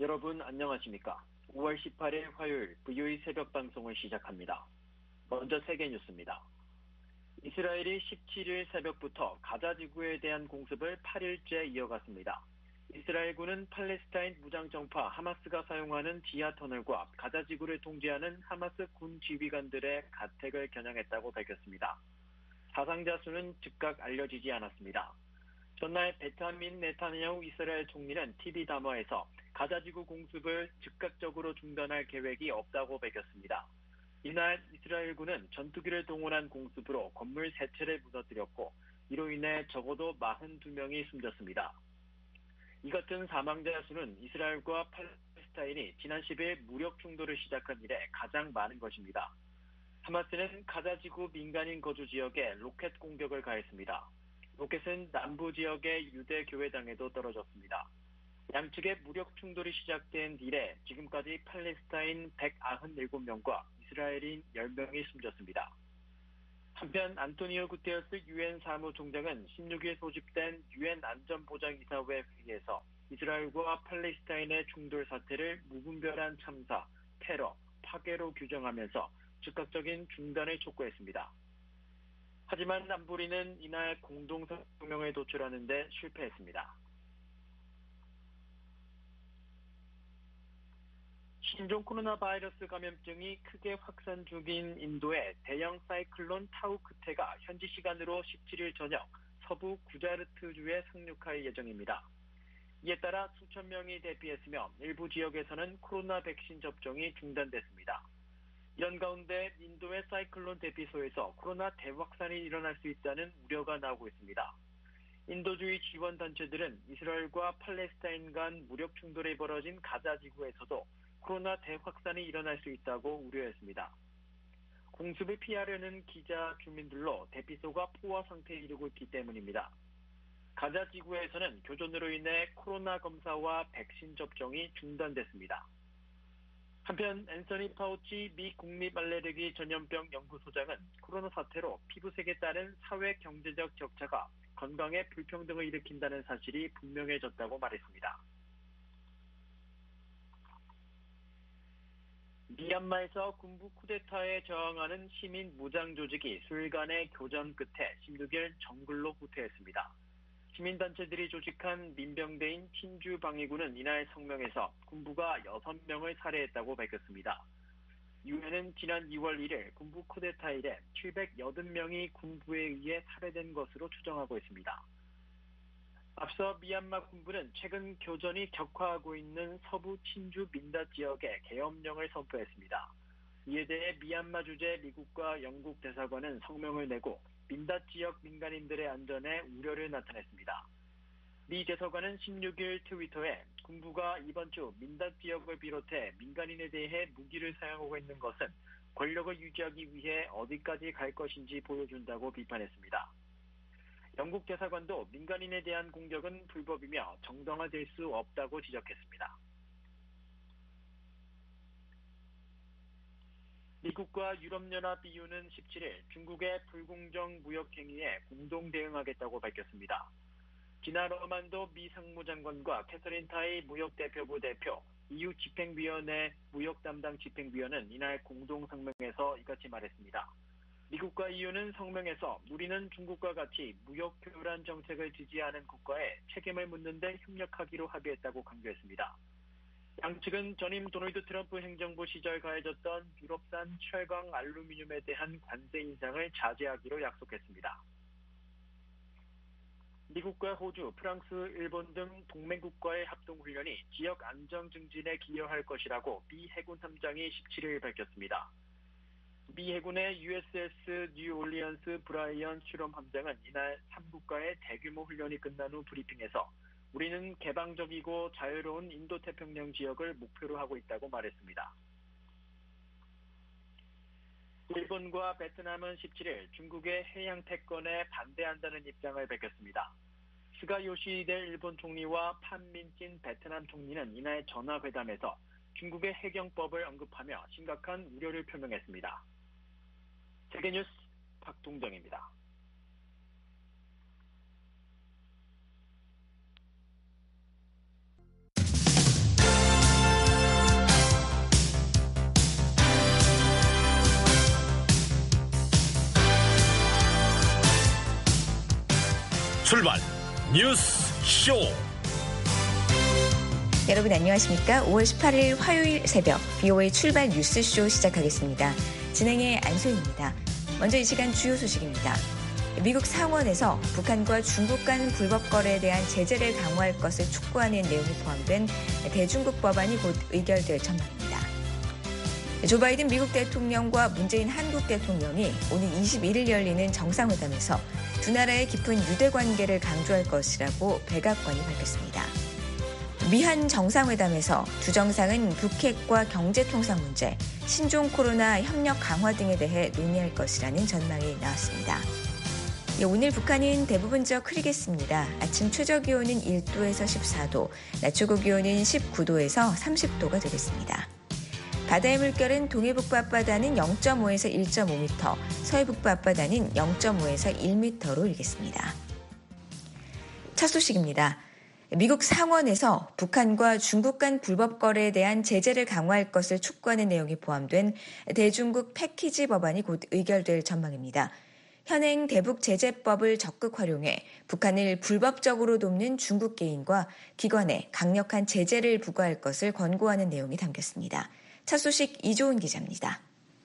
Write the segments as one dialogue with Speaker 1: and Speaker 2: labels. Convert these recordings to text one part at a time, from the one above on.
Speaker 1: 여러분 안녕하십니까? 5월 18일 화요일 VOE 새벽 방송을 시작합니다. 먼저 세계 뉴스입니다. 이스라엘이 17일 새벽부터 가자 지구에 대한 공습을 8일째 이어갔습니다. 이스라엘군은 팔레스타인 무장정파 하마스가 사용하는 지하 터널과 가자 지구를 통제하는 하마스 군 지휘관들의 가택을 겨냥했다고 밝혔습니다. 사상자 수는 즉각 알려지지 않았습니다. 전날 베타민 네타냐후 이스라엘 총리는 TV 담화에서 가자지구 공습을 즉각적으로 중단할 계획이 없다고 밝혔습니다. 이날 이스라엘군은 전투기를 동원한 공습으로 건물 3채를 무너뜨렸고 이로 인해 적어도 42명이 숨졌습니다. 이 같은 사망자 수는 이스라엘과 팔레스타인이 지난 10일 무력 충돌을 시작한 이래 가장 많은 것입니다. 하마스는 가자지구 민간인 거주 지역에 로켓 공격을 가했습니다. 로켓은 남부 지역의 유대 교회당에도 떨어졌습니다. 양측의 무력 충돌이 시작된 이래 지금까지 팔레스타인 197명과 이스라엘인 10명이 숨졌습니다. 한편 안토니오 구테르스 유엔 사무총장은 16일 소집된 유엔 안전보장이사회 회의에서 이스라엘과 팔레스타인의 충돌 사태를 무분별한 참사, 테러, 파괴로 규정하면서 즉각적인 중단을 촉구했습니다. 하지만 안보리는 이날 공동성명을 도출하는 데 실패했습니다. 신종 코로나 바이러스 감염증이 크게 확산 중인 인도의 대형 사이클론 타우크테가 현지 시간으로 17일 저녁 서부 구자르트주에 상륙할 예정입니다. 이에 따라 수천 명이 대피했으며 일부 지역에서는 코로나 백신 접종이 중단됐습니다. 이런 가운데 인도의 사이클론 대피소에서 코로나 대확산이 일어날 수 있다는 우려가 나오고 있습니다. 인도주의 지원단체들은 이스라엘과 팔레스타인 간 무력 충돌이 벌어진 가자 지구에서도 코로나 대확산이 일어날 수 있다고 우려했습니다. 공습을 피하려는 기자 주민들로 대피소가 포화 상태에 이르고 있기 때문입니다. 가자 지구에서는 교전으로 인해 코로나 검사와 백신 접종이 중단됐습니다. 한편 앤서니 파우치 미 국립알레르기 전염병 연구소장은 코로나 사태로 피부색에 따른 사회 경제적 격차가 건강에 불평등을 일으킨다는 사실이 분명해졌다고 말했습니다. 미얀마에서 군부 쿠데타에 저항하는 시민 무장 조직이 수일간의 교전 끝에 16일 정글로 후퇴했습니다. 시민단체들이 조직한 민병대인 친주 방위군은 이날 성명에서 군부가 6명을 살해했다고 밝혔습니다. 유엔은 지난 2월 1일 군부 쿠데타 이래 780명이 군부에 의해 살해된 것으로 추정하고 있습니다. 앞서 미얀마 군부는 최근 교전이 격화하고 있는 서부 친주 민다 지역에 계엄령을 선포했습니다. 이에 대해 미얀마 주재 미국과 영국 대사관은 성명을 내고 민다 지역 민간인들의 안전에 우려를 나타냈습니다. 미 대사관은 16일 트위터에 군부가 이번 주 민다 지역을 비롯해 민간인에 대해 무기를 사용하고 있는 것은 권력을 유지하기 위해 어디까지 갈 것인지 보여준다고 비판했습니다. 영국 대사관도 민간인에 대한 공격은 불법이며 정당화될 수 없다고 지적했습니다. 미국과 유럽연합 EU는 17일 중국의 불공정 무역 행위에 공동 대응하겠다고 밝혔습니다. 지나 러만도 미 상무장관과 캐서린 타이 무역대표부 대표, EU 집행위원회 무역 담당 집행위원은 이날 공동 성명에서 이같이 말했습니다. 미국과 EU는 성명에서 우리는 중국과 같이 무역 교란 정책을 지지하는 국가에 책임을 묻는 데 협력하기로 합의했다고 강조했습니다. 양측은 전임 도널드 트럼프 행정부 시절 가해졌던 유럽산 철강 알루미늄에 대한 관세 인상을 자제하기로 약속했습니다. 미국과 호주, 프랑스, 일본 등 동맹국과의 합동훈련이 지역 안정 증진에 기여할 것이라고 미 해군 함장이 17일 밝혔습니다. 미 해군의 USS 뉴올리언스 브라이언 실험 함장은 이날 3국가의 대규모 훈련이 끝난 후 브리핑에서 우리는 개방적이고 자유로운 인도태평양 지역을 목표로 하고 있다고 말했습니다. 일본과 베트남은 17일 중국의 해양 패권에 반대한다는 입장을 밝혔습니다. 스가 요시히데 일본 총리와 판민진 베트남 총리는 이날 전화회담에서 중국의 해경법을 언급하며 심각한 우려를 표명했습니다. 세계뉴스 박동정입니다.
Speaker 2: 뉴스쇼.
Speaker 3: 여러분 안녕하십니까? 5월 18일 화요일 새벽 BOA 출발 뉴스쇼 시작하겠습니다. 진행의 안소희입니다. 먼저 이 시간 주요 소식입니다. 미국 상원에서 북한과 중국 간 불법 거래에 대한 제재를 강화할 것을 촉구하는 내용이 포함된 대중국 법안이 곧 의결될 전망입니다. 조 바이든 미국 대통령과 문재인 한국 대통령이 오는 21일 열리는 정상회담에서 두 나라의 깊은 유대 관계를 강조할 것이라고 백악관이 밝혔습니다. 미한 정상회담에서 두 정상은 북핵과 경제통상 문제, 신종 코로나 협력 강화 등에 대해 논의할 것이라는 전망이 나왔습니다. 오늘 북한은 대부분 지역 흐리겠습니다. 아침 최저기온은 1도에서 14도, 낮 최고기온은 19도에서 30도가 되겠습니다. 바다의 물결은 동해북부 앞바다는 0.5에서 1.5m, 서해북부 앞바다는 0.5에서 1m로 일겠습니다. 첫 소식입니다. 미국 상원에서 북한과 중국 간 불법 거래에 대한 제재를 강화할 것을 촉구하는 내용이 포함된 대중국 패키지 법안이 곧 의결될 전망입니다. 현행 대북제재법을 적극 활용해 북한을 불법적으로 돕는 중국 개인과 기관에 강력한 제재를 부과할 것을 권고하는 내용이 담겼습니다. 첫 소식 이조은 기자입니다.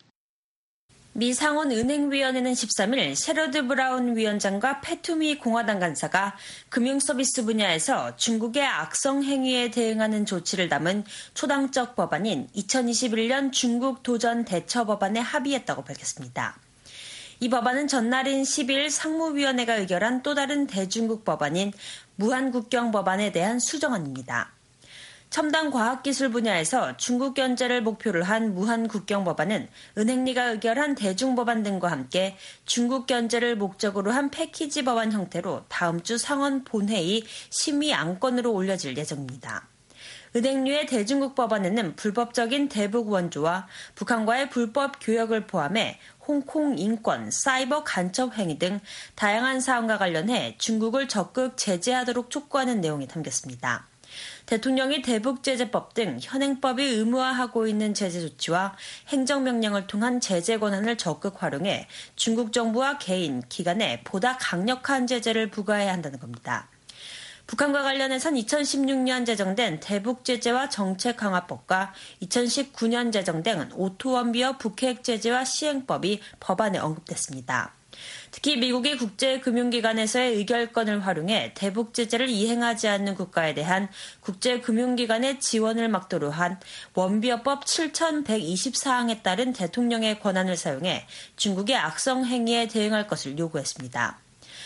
Speaker 4: 미 상원은행위원회는 13일 셰러드 브라운 위원장과 패투미 공화당 간사가 금융서비스 분야에서 중국의 악성 행위에 대응하는 조치를 담은 초당적 법안인 2021년 중국 도전 대처 법안에 합의했다고 밝혔습니다. 이 법안은 전날인 10일 상무위원회가 의결한 또 다른 대중국 법안인 무한국경 법안에 대한 수정안입니다. 첨단 과학기술 분야에서 중국 견제를 목표로 한 무한국경 법안은 은행리가 의결한 대중법안 등과 함께 중국 견제를 목적으로 한 패키지 법안 형태로 다음 주 상원 본회의 심의 안건으로 올려질 예정입니다. 은행류의 대중국 법안에는 불법적인 대북 원조와 북한과의 불법 교역을 포함해 홍콩 인권, 사이버 간첩 행위 등 다양한 사안과 관련해 중국을 적극 제재하도록 촉구하는 내용이 담겼습니다. 대통령이 대북제재법 등 현행법이 의무화하고 있는 제재 조치와 행정명령을 통한 제재 권한을 적극 활용해 중국 정부와 개인, 기관에 보다 강력한 제재를 부과해야 한다는 겁니다. 북한과 관련해선 2016년 제정된 대북제재와 정책강화법과 2019년 제정된 오토원비어 북핵제재와 시행법이 법안에 언급됐습니다. 특히 미국이 국제금융기관에서의 의결권을 활용해 대북제재를 이행하지 않는 국가에 대한 국제금융기관의 지원을 막도록 한 원비어법 7120사항에 따른 대통령의 권한을 사용해 중국의 악성 행위에 대응할 것을 요구했습니다.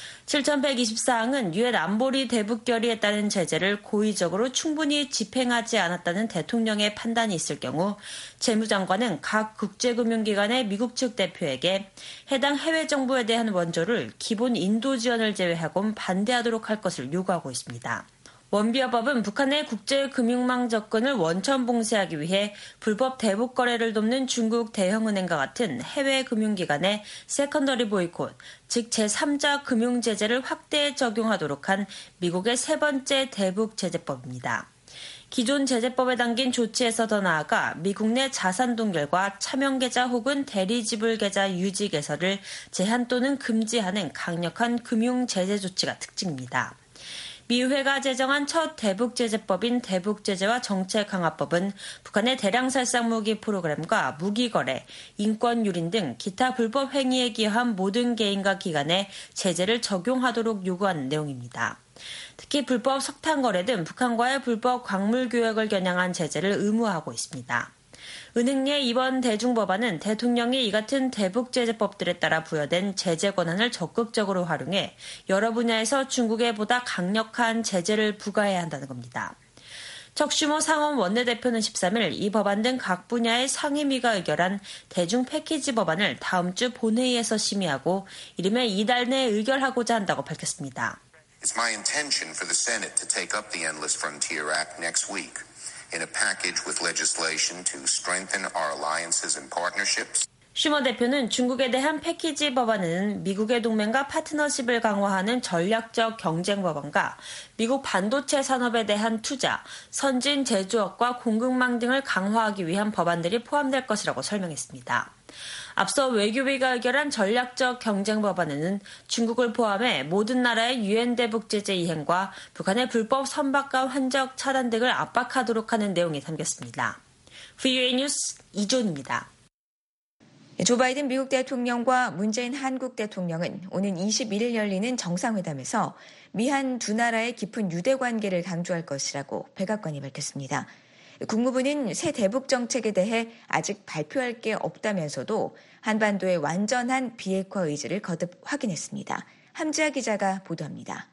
Speaker 4: 7120사항은 유엔 안보리 대북 결의에 따른 제재를 고의적으로 충분히 집행하지 않았다는 대통령의 판단이 있을 경우 재무장관은 각 국제금융기관의 미국 측 대표에게 해당 해외 정부에 대한 원조를 기본 인도 지원을 제외하곤 반대하도록 할 것을 요구하고 있습니다. 원비어법은 북한의 국제금융망 접근을 원천 봉쇄하기 위해 불법 대북 거래를 돕는 중국 대형은행과 같은 해외 금융기관의 세컨더리 보이콧, 즉 제3자 금융제재를 확대 적용하도록 한 미국의 세 번째 대북제재법입니다. 기존 제재법에 담긴 조치에서 더 나아가 미국 내 자산 동결과 차명계좌 혹은 대리지불계좌 유지 개설을 제한 또는 금지하는 강력한 금융제재 조치가 특징입니다. 미 의회가 제정한 첫 대북제재법인 대북제재와 정책강화법은 북한의 대량 살상 무기 프로그램과 무기거래, 인권유린 등 기타 불법 행위에 기여한 모든 개인과 기관에 제재를 적용하도록 요구하는 내용입니다. 특히 불법 석탄 거래 등 북한과의 불법 광물 교역을 겨냥한 제재를 의무화하고 있습니다. 은행리의 이번 대중법안은 대통령이 이 같은 대북제재법들에 따라 부여된 제재 권한을 적극적으로 활용해 여러 분야에서 중국에 보다 강력한 제재를 부과해야 한다는 겁니다. 척슈머 상원 원내대표는 13일 이 법안 등 각 분야의 상임위가 의결한 대중 패키지 법안을 다음 주 본회의에서 심의하고 이르면 이달 내에 의결하고자 한다고 밝혔습니다.
Speaker 5: It's my intention for the Senate to take up the Endless Frontier Act next week. In a package with legislation to strengthen our alliances and partnerships.
Speaker 4: 슈머 대표는 중국에 대한 패키지 법안은 미국의 동맹과 파트너십을 강화하는 전략적 경쟁 법안과 미국 반도체 산업에 대한 투자, 선진 제조업과 공급망 등을 강화하기 위한 법안들이 포함될 것이라고 설명했습니다. 앞서 외교위가 의결한 전략적 경쟁 법안에는 중국을 포함해 모든 나라의 유엔 대북 제재 이행과 북한의 불법 선박과 환적 차단 등을 압박하도록 하는 내용이 담겼습니다. VOA 뉴스 이존입니다.
Speaker 3: 조 바이든 미국 대통령과 문재인 한국 대통령은 오는 21일 열리는 정상회담에서 미한 두 나라의 깊은 유대 관계를 강조할 것이라고 백악관이 밝혔습니다. 국무부는 새 대북 정책에 대해 아직 발표할 게 없다면서도 한반도의 완전한 비핵화 의지를 거듭 확인했습니다. 함지아 기자가 보도합니다.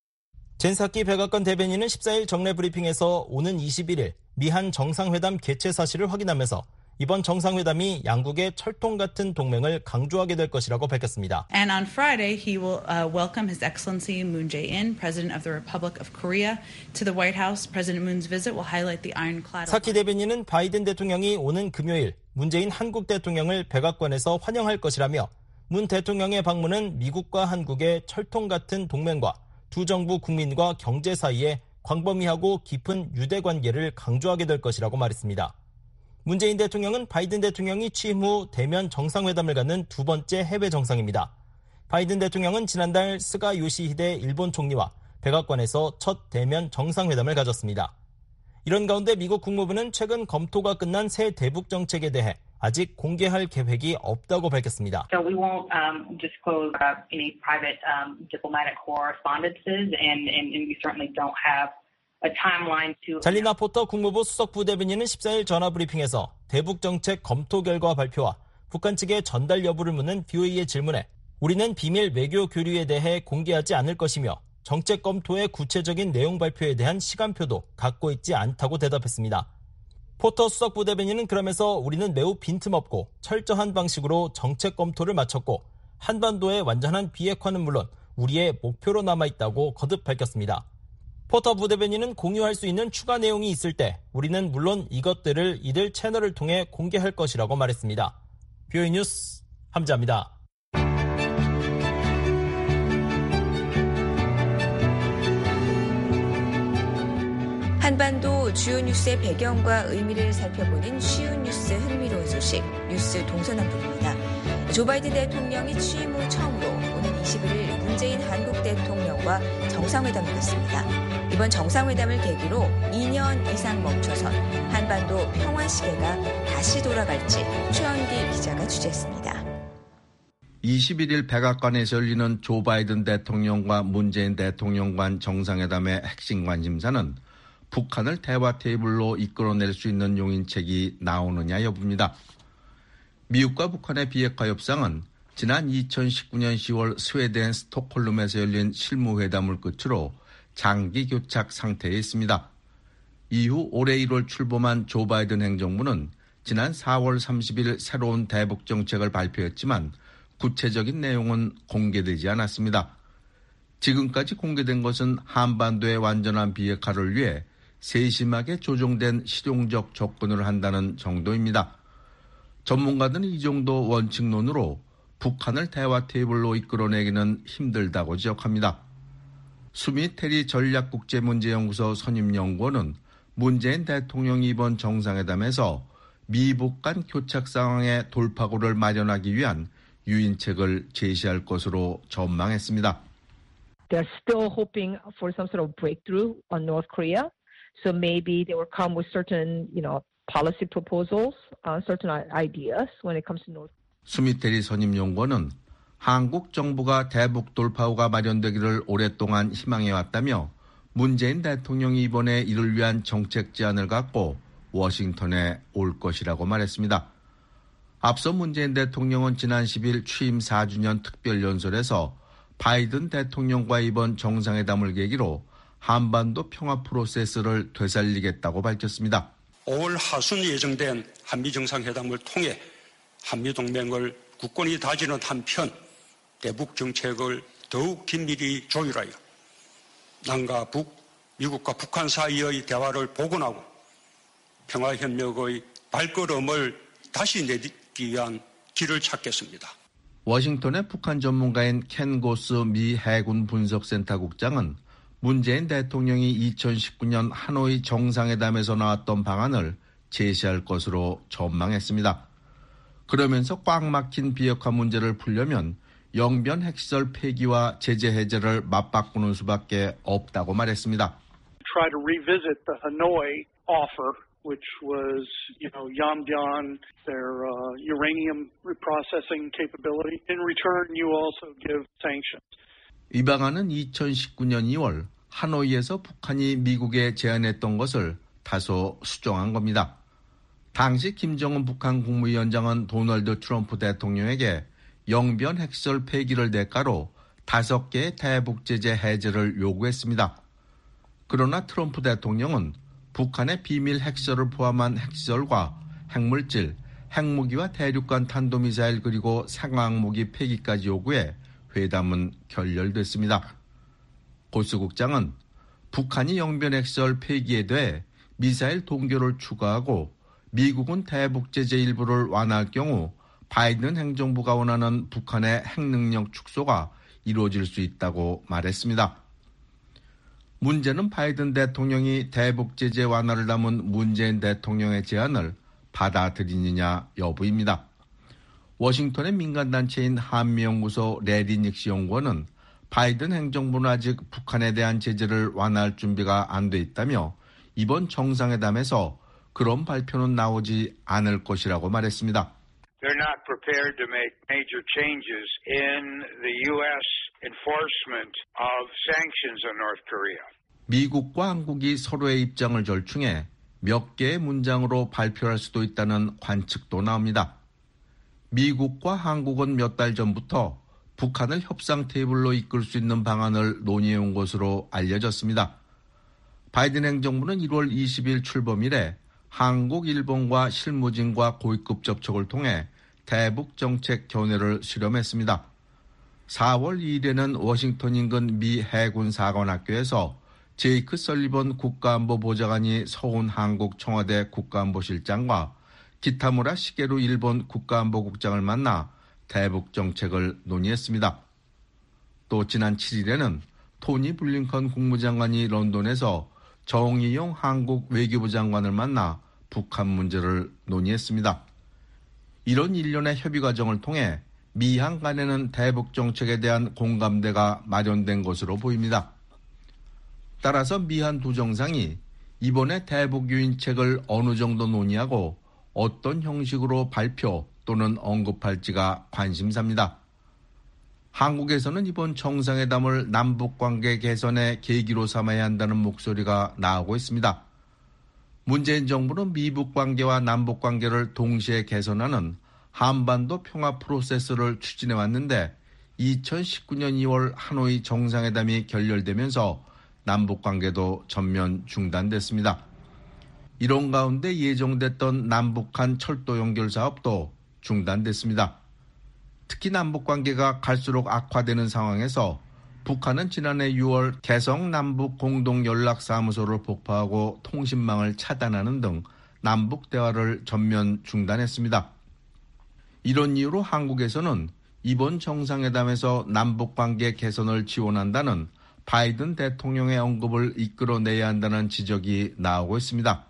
Speaker 2: 젠 사키 백악관 대변인은 14일 정례 브리핑에서 오는 21일 미한 정상회담 개최 사실을 확인하면서 이번 정상회담이 양국의 철통 같은 동맹을 강조하게 될 것이라고 밝혔습니다.
Speaker 6: And on Friday, he will welcome His Excellency Moon Jae-in, President of the Republic of Korea, to the White House. President Moon's visit will highlight the ironclad.
Speaker 2: 사키 대변인은 바이든 대통령이 오는 금요일 문재인 한국 대통령을 백악관에서 환영할 것이라며 문 대통령의 방문은 미국과 한국의 철통 같은 동맹과 두 정부 국민과 경제 사이에 광범위하고 깊은 유대 관계를 강조하게 될 것이라고 말했습니다. 문재인 대통령은 바이든 대통령이 취임 후 대면 정상회담을 갖는 두 번째 해외 정상입니다. 바이든 대통령은 지난달 스가 요시히데 일본 총리와 백악관에서 첫 대면 정상회담을 가졌습니다. 이런 가운데 미국 국무부는 최근 검토가 끝난 새 대북 정책에 대해 아직 공개할 계획이 없다고 밝혔습니다.
Speaker 7: So we won't disclose any private diplomatic correspondences, and we certainly don't have a timeline to.
Speaker 2: 잘리나 포터 국무부 수석 부대변인은 14일 전화 브리핑에서 대북 정책 검토 결과 발표와 북한 측의 전달 여부를 묻는 VOA의 질문에 우리는 비밀 외교 교류에 대해 공개하지 않을 것이며 정책 검토의 구체적인 내용 발표에 대한 시간표도 갖고 있지 않다고 대답했습니다. 포터 수석 부대변인은 그러면서 우리는 매우 빈틈없고 철저한 방식으로 정책 검토를 마쳤고 한반도의 완전한 비핵화는 물론 우리의 목표로 남아있다고 거듭 밝혔습니다. 포터 부대변인은 공유할 수 있는 추가 내용이 있을 때 우리는 물론 이것들을 이들 채널을 통해 공개할 것이라고 말했습니다. VOA 뉴스 함지아입니다.
Speaker 3: 한반도 주요 뉴스의 배경과 의미를 살펴보는 쉬운 뉴스 흥미로운 소식, 뉴스 동서남북입니다. 조 바이든 대통령이 취임 후 처음으로 오는 21일 문재인 한국 대통령과 정상회담을 갖습니다. 이번 정상회담을 계기로 2년 이상 멈춰선 한반도 평화 시계가 다시 돌아갈지 최원기 기자가 취재했습니다.
Speaker 8: 21일 백악관에서 열리는 조 바이든 대통령과 문재인 대통령 간 정상회담의 핵심 관심사는 북한을 대화 테이블로 이끌어낼 수 있는 용인책이 나오느냐 여부입니다. 미국과 북한의 비핵화 협상은 지난 2019년 10월 스웨덴 스톡홀름에서 열린 실무회담을 끝으로 장기 교착 상태에 있습니다. 이후 올해 1월 출범한 조 바이든 행정부는 지난 4월 30일 새로운 대북 정책을 발표했지만 구체적인 내용은 공개되지 않았습니다. 지금까지 공개된 것은 한반도의 완전한 비핵화를 위해 세심하게 조정된 실용적 접근을 한다는 정도입니다. 전문가들은 이 정도 원칙론으로 북한을 대화 테이블로 이끌어내기는 힘들다고 지적합니다. 수미 테리 전략국제문제연구소 선임연구원은 문재인 대통령이 이번 정상회담에서 미북 간 교착 상황의 돌파구를 마련하기 위한 유인책을 제시할 것으로 전망했습니다.
Speaker 9: They're still hoping for some sort of breakthrough on North Korea. So maybe they will come with certain, policy proposals, certain ideas when it comes to North.
Speaker 8: 수미테리 선임연구원은 한국 정부가 대북 돌파구가 마련되기를 오랫동안 희망해왔다며 문재인 대통령이 이번에 이를 위한 정책 제안을 갖고 워싱턴에 올 것이라고 말했습니다. 앞서 문재인 대통령은 지난 10일 취임 4주년 특별연설에서 바이든 대통령과 이번 정상회담을 계기로 한반도 평화 프로세스를 되살리겠다고 밝혔습니다.
Speaker 10: 5월 하순 예정된 한미정상회담을 통해 한미동맹을 굳건히 다지는 한편 대북 정책을 더욱 긴밀히 조율하여 남과 북, 미국과 북한 사이의 대화를 복원하고 평화협력의 발걸음을 다시 내딛기 위한 길을 찾겠습니다.
Speaker 8: 워싱턴의 북한 전문가인 켄 고스 미 해군 분석센터 국장은 문재인 대통령이 2019년 하노이 정상회담에서 나왔던 방안을 제시할 것으로 전망했습니다. 그러면서 꽉 막힌 비핵화 문제를 풀려면 영변 핵시설 폐기와 제재 해제를 맞바꾸는 수밖에 없다고 말했습니다.
Speaker 11: Try to revisit the Hanoi offer, which was, Yongbyon, their uranium reprocessing capability. In return, you also give sanctions.
Speaker 8: 이 방안은 2019년 2월 하노이에서 북한이 미국에 제안했던 것을 다소 수정한 겁니다. 당시 김정은 북한 국무위원장은 도널드 트럼프 대통령에게 영변 핵시설 폐기를 대가로 5개의 대북 제재 해제를 요구했습니다. 그러나 트럼프 대통령은 북한의 비밀 핵시설을 포함한 핵시설과 핵물질, 핵무기와 대륙간 탄도미사일 그리고 생화학무기 폐기까지 요구해 회담은 결렬됐습니다. 고스 국장은 북한이 영변 핵시설 폐기에 대해 미사일 동결을 추가하고 미국은 대북 제재 일부를 완화할 경우 바이든 행정부가 원하는 북한의 핵능력 축소가 이루어질 수 있다고 말했습니다. 문제는 바이든 대통령이 대북 제재 완화를 담은 문재인 대통령의 제안을 받아들이느냐 여부입니다. 워싱턴의 민간단체인 한미연구소 레리 닉시 연구원은 바이든 행정부는 아직 북한에 대한 제재를 완화할 준비가 안 돼 있다며 이번 정상회담에서 그런 발표는 나오지 않을 것이라고 말했습니다.
Speaker 12: They're not prepared to make major changes in the U.S. enforcement of sanctions on North Korea.
Speaker 8: 미국과 한국이 서로의 입장을 절충해 몇 개의 문장으로 발표할 수도 있다는 관측도 나옵니다. 미국과 한국은 몇 달 전부터 북한을 협상 테이블로 이끌 수 있는 방안을 논의해온 것으로 알려졌습니다. 바이든 행정부는 1월 20일 출범 이래 한국, 일본과 실무진과 고위급 접촉을 통해 대북 정책 견해를 수렴했습니다. 4월 2일에는 워싱턴 인근 미 해군 사관학교에서 제이크 설리번 국가안보보좌관이 서훈 한국 청와대 국가안보실장과 기타무라 시게루 일본 국가안보국장을 만나 대북 정책을 논의했습니다. 또 지난 7일에는 토니 블링컨 국무장관이 런던에서 정의용 한국 외교부 장관을 만나 북한 문제를 논의했습니다. 이런 일련의 협의 과정을 통해 미한 간에는 대북 정책에 대한 공감대가 마련된 것으로 보입니다. 따라서 미한 두 정상이 이번에 대북 유인책을 어느 정도 논의하고 어떤 형식으로 발표 또는 언급할지가 관심사입니다. 한국에서는 이번 정상회담을 남북관계 개선의 계기로 삼아야 한다는 목소리가 나오고 있습니다. 문재인 정부는 미북관계와 남북관계를 동시에 개선하는 한반도 평화 프로세스를 추진해왔는데 2019년 2월 하노이 정상회담이 결렬되면서 남북관계도 전면 중단됐습니다. 이런 가운데 예정됐던 남북한 철도 연결 사업도 중단됐습니다. 특히 남북관계가 갈수록 악화되는 상황에서 북한은 지난해 6월 개성 남북 공동연락사무소를 폭파하고 통신망을 차단하는 등 남북 대화를 전면 중단했습니다. 이런 이유로 한국에서는 이번 정상회담에서 남북관계 개선을 지원한다는 바이든 대통령의 언급을 이끌어내야 한다는 지적이 나오고 있습니다.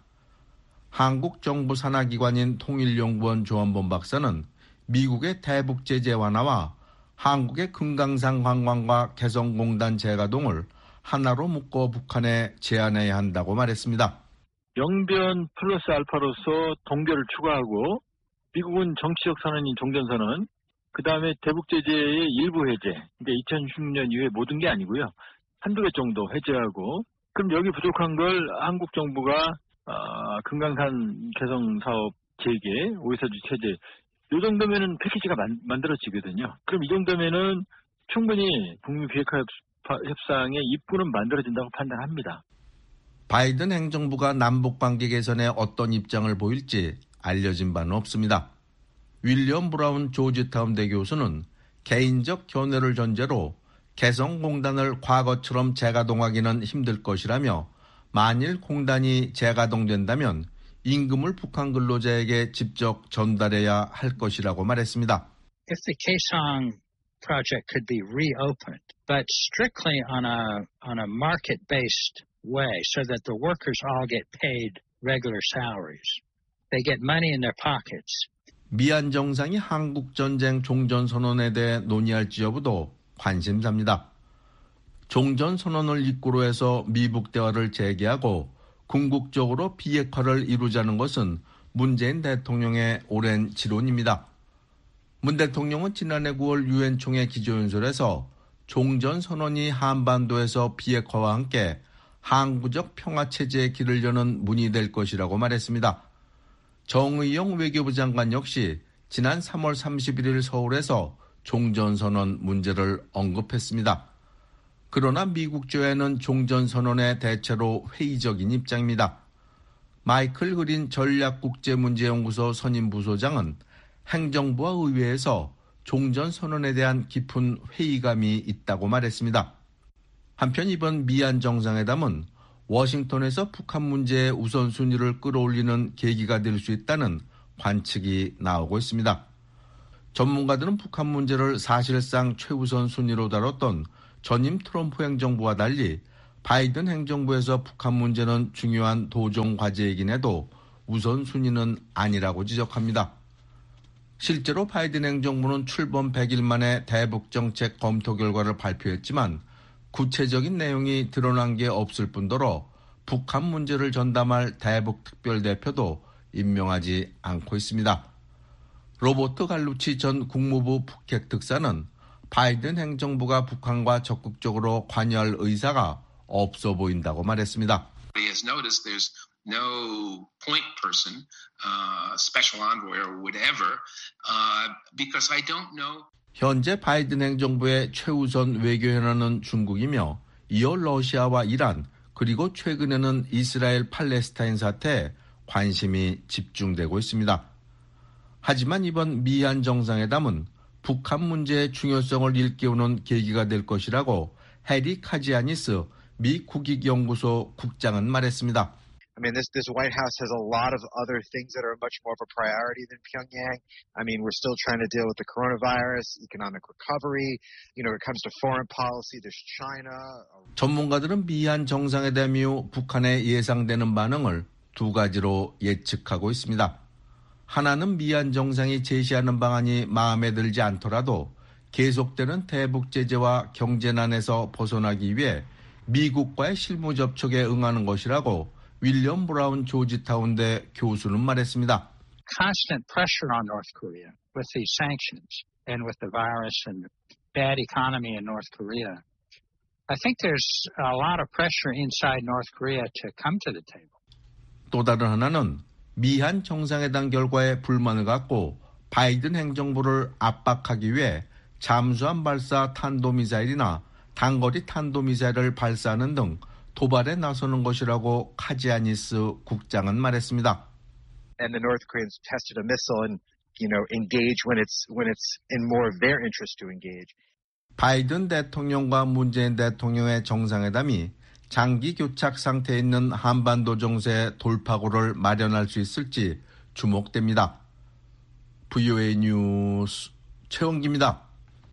Speaker 8: 한국 정부 산하기관인 통일연구원 조한범 박사는 미국의 대북 제재 완화와 한국의 금강산 관광과 개성공단 재가동을 하나로 묶어 북한에 제안해야 한다고 말했습니다.
Speaker 13: 영변 플러스 알파로서 동결을 추가하고 미국은 정치적 선언인 종전선언, 그 다음에 대북 제재의 일부 해제, 근데 2016년 이후에 모든 게 아니고요. 한두 개 정도 해제하고, 그럼 여기 부족한 걸 한국 정부가 금강산 개성 사업 재개, 오해사주 체제, 이 정도면은 패키지가 만들어지거든요. 그럼 이 정도면은 충분히 북미 비핵화 협상의 입구는 만들어진다고 판단합니다.
Speaker 8: 바이든 행정부가 남북관계 개선에 어떤 입장을 보일지 알려진 바는 없습니다. 윌리엄 브라운 조지타운대 교수는 개인적 견해를 전제로 개성공단을 과거처럼 재가동하기는 힘들 것이라며 만일 공단이 재가동된다면 임금을 북한 근로자에게 직접 전달해야 할 것이라고 말했습니다.
Speaker 14: If the Kaesong project could be reopened, but strictly on a market-based way so that the workers all get paid regular salaries. They get money in their pockets.
Speaker 8: 미한 정상이 한국전쟁 종전선언에 대해 논의할지 여부도 관심사입니다. 종전선언을 이끌어 해서 미북 대화를 재개하고 궁극적으로 비핵화를 이루자는 것은 문재인 대통령의 오랜 지론입니다. 문 대통령은 지난해 9월 유엔 총회 기조연설에서 종전선언이 한반도에서 비핵화와 함께 항구적 평화체제의 길을 여는 문이 될 것이라고 말했습니다. 정의용 외교부 장관 역시 지난 3월 31일 서울에서 종전선언 문제를 언급했습니다. 그러나 미국 조회는 종전선언에 대체로 회의적인 입장입니다. 마이클 그린 전략국제문제연구소 선임부소장은 행정부와 의회에서 종전선언에 대한 깊은 회의감이 있다고 말했습니다. 한편 이번 미한 정상회담은 워싱턴에서 북한 문제의 우선순위를 끌어올리는 계기가 될 수 있다는 관측이 나오고 있습니다. 전문가들은 북한 문제를 사실상 최우선 순위로 다뤘던 전임 트럼프 행정부와 달리 바이든 행정부에서 북한 문제는 중요한 도정 과제이긴 해도 우선순위는 아니라고 지적합니다. 실제로 바이든 행정부는 출범 100일 만에 대북 정책 검토 결과를 발표했지만 구체적인 내용이 드러난 게 없을 뿐더러 북한 문제를 전담할 대북 특별대표도 임명하지 않고 있습니다. 로버트 갈루치 전 국무부 북핵 특사는 바이든 행정부가 북한과 적극적으로 관여할 의사가 없어 보인다고 말했습니다.
Speaker 5: No point person, special envoy or whatever, because I don't know.
Speaker 8: 현재 바이든 행정부의 최우선 외교 현안은 중국이며 이어 러시아와 이란 그리고 최근에는 이스라엘 팔레스타인 사태에 관심이 집중되고 있습니다. 하지만 이번 미한 정상회담은 북한 문제의 중요성을 일깨우는 계기가 될 것이라고 해리 카지아니스 미 국익연구소 국장은 말했습니다.
Speaker 15: I mean, this White House has a lot of other things that are much more of a priority than Pyongyang. I mean, we're still trying to deal with the coronavirus, economic recovery. You know, when it comes to foreign policy, there's China.
Speaker 8: 전문가들은 미한 정상회담 이후 북한의 예상되는 반응을 두 가지로 예측하고 있습니다. 하나는 미한 정상이 제시하는 방안이 마음에 들지 않더라도 계속되는 대북 제재와 경제난에서 벗어나기 위해 미국과의 실무 접촉에 응하는 것이라고 윌리엄 브라운 조지타운대 교수는 말했습니다.
Speaker 14: Constant pressure on North Korea with these sanctions and with the virus and bad economy in North Korea. I think there's a lot of pressure inside North Korea to come to the table.
Speaker 8: 또 다른 하나는 미한 정상회담 결과에 불만을 갖고 바이든 행정부를 압박하기 위해 잠수함 발사 탄도미사일이나 단거리 탄도미사일을 발사하는 등 도발에 나서는 것이라고 카지아니스 국장은 말했습니다.
Speaker 15: And the North Koreans tested a missile and, you know, engage when it's in more of their interest to engage.
Speaker 8: 바이든 대통령과 문재인 대통령의 정상회담이 장기 교착 상태에 있는 한반도 정세의 돌파구를 마련할 수 있을지 주목됩니다. VOA 뉴스 최원기입니다.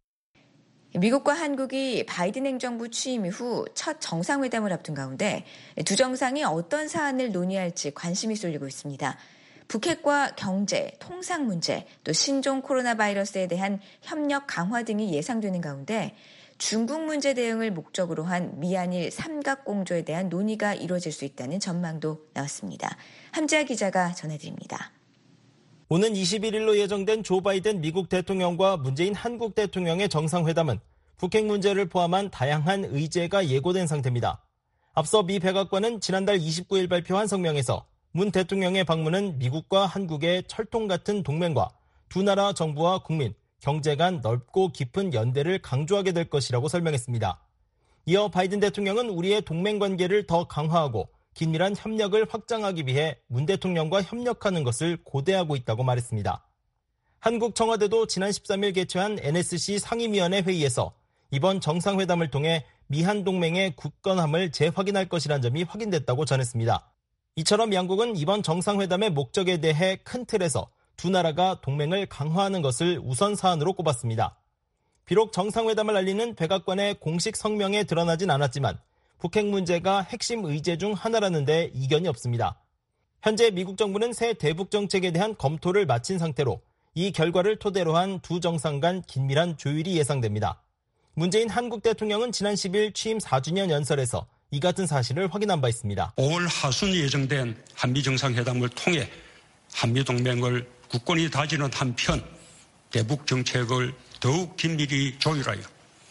Speaker 3: 미국과 한국이 바이든 행정부 취임 이후 첫 정상회담을 앞둔 가운데 두 정상이 어떤 사안을 논의할지 관심이 쏠리고 있습니다. 북핵과 경제, 통상 문제, 또 신종 코로나 바이러스에 대한 협력 강화 등이 예상되는 가운데 중국 문제 대응을 목적으로 한 미한일 삼각공조에 대한 논의가 이루어질 수 있다는 전망도 나왔습니다. 함지아 기자가 전해드립니다.
Speaker 2: 오는 21일로 예정된 조 바이든 미국 대통령과 문재인 한국 대통령의 정상회담은 북핵 문제를 포함한 다양한 의제가 예고된 상태입니다. 앞서 미 백악관은 지난달 29일 발표한 성명에서 문 대통령의 방문은 미국과 한국의 철통 같은 동맹과 두 나라 정부와 국민, 경제 간 넓고 깊은 연대를 강조하게 될 것이라고 설명했습니다. 이어 바이든 대통령은 우리의 동맹 관계를 더 강화하고 긴밀한 협력을 확장하기 위해 문 대통령과 협력하는 것을 고대하고 있다고 말했습니다. 한국 청와대도 지난 13일 개최한 NSC 상임위원회 회의에서 이번 정상회담을 통해 미한 동맹의 굳건함을 재확인할 것이라는 점이 확인됐다고 전했습니다. 이처럼 양국은 이번 정상회담의 목적에 대해 큰 틀에서 두 나라가 동맹을 강화하는 것을 우선 사안으로 꼽았습니다. 비록 정상회담을 알리는 백악관의 공식 성명에 드러나진 않았지만 북핵 문제가 핵심 의제 중 하나라는 데 이견이 없습니다. 현재 미국 정부는 새 대북 정책에 대한 검토를 마친 상태로 이 결과를 토대로 한 두 정상 간 긴밀한 조율이 예상됩니다. 문재인 한국 대통령은 지난 10일 취임 4주년 연설에서 이 같은 사실을 확인한 바 있습니다.
Speaker 10: 5월 하순 예정된 한미정상회담을 통해 한미동맹을 굳건히 다지는 한편 대북 정책을 더욱 긴밀히 조율하여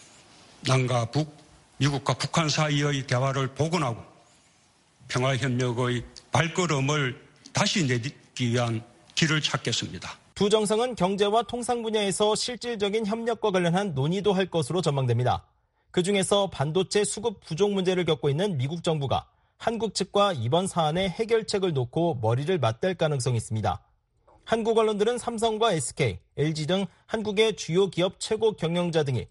Speaker 10: 남과 북, 미국과 북한 사이의 대화를 복원하고 평화협력의 발걸음을 다시 내딛기 위한 길을 찾겠습니다.
Speaker 2: 두 정상은 경제와 통상 분야에서 실질적인 협력과 관련한 논의도 할 것으로 전망됩니다. 그중에서 반도체 수급 부족 문제를 겪고 있는 미국 정부가 한국 측과 이번 사안의 해결책을 놓고 머리를 맞댈 가능성이 있습니다. 한국 언론들은 삼성과 SK, LG 등 한국의 주요 기업 최고 경영자 등이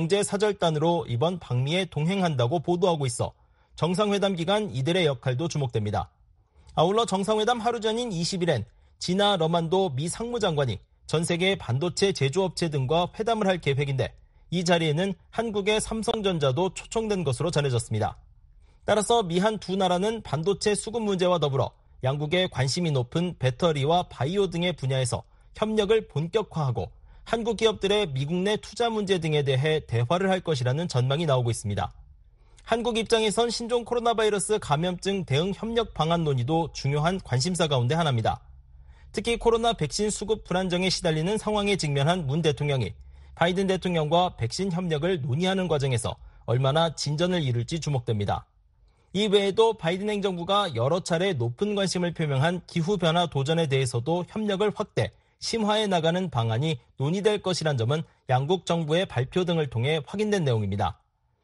Speaker 2: 경제사절단으로 이번 방미에 동행한다고 보도하고 있어 정상회담 기간 이들의 역할도 주목됩니다. 아울러 정상회담 하루 전인 20일엔 지나 러만도 미 상무장관이 전 세계 반도체 제조업체 등과 회담을 할 계획인데 이 자리에는 한국의 삼성전자도 초청된 것으로 전해졌습니다. 따라서 미한 두 나라는 반도체 수급 문제와 더불어 양국의 관심이 높은 배터리와 바이오 등의 분야에서 협력을 본격화하고 한국 기업들의 미국 내 투자 문제 등에 대해 대화를 할 것이라는 전망이 나오고 있습니다. 한국 입장에선 신종 코로나 바이러스 감염증 대응 협력 방안 논의도 중요한 관심사 가운데 하나입니다. 특히 코로나 백신 수급 불안정에 시달리는 상황에 직면한 문 대통령이 바이든 대통령과 백신 협력을 논의하는 과정에서 얼마나 진전을 이룰지 주목됩니다. 이 외에도 바이든 행정부가 여러 차례 높은 관심을 표명한 기후변화 도전에 대해서도 협력을 확대, 심화해 나가는 방안이 논의될 것이란 점은 양국 정부의 발표 등을 통해 확인된 내용입니다.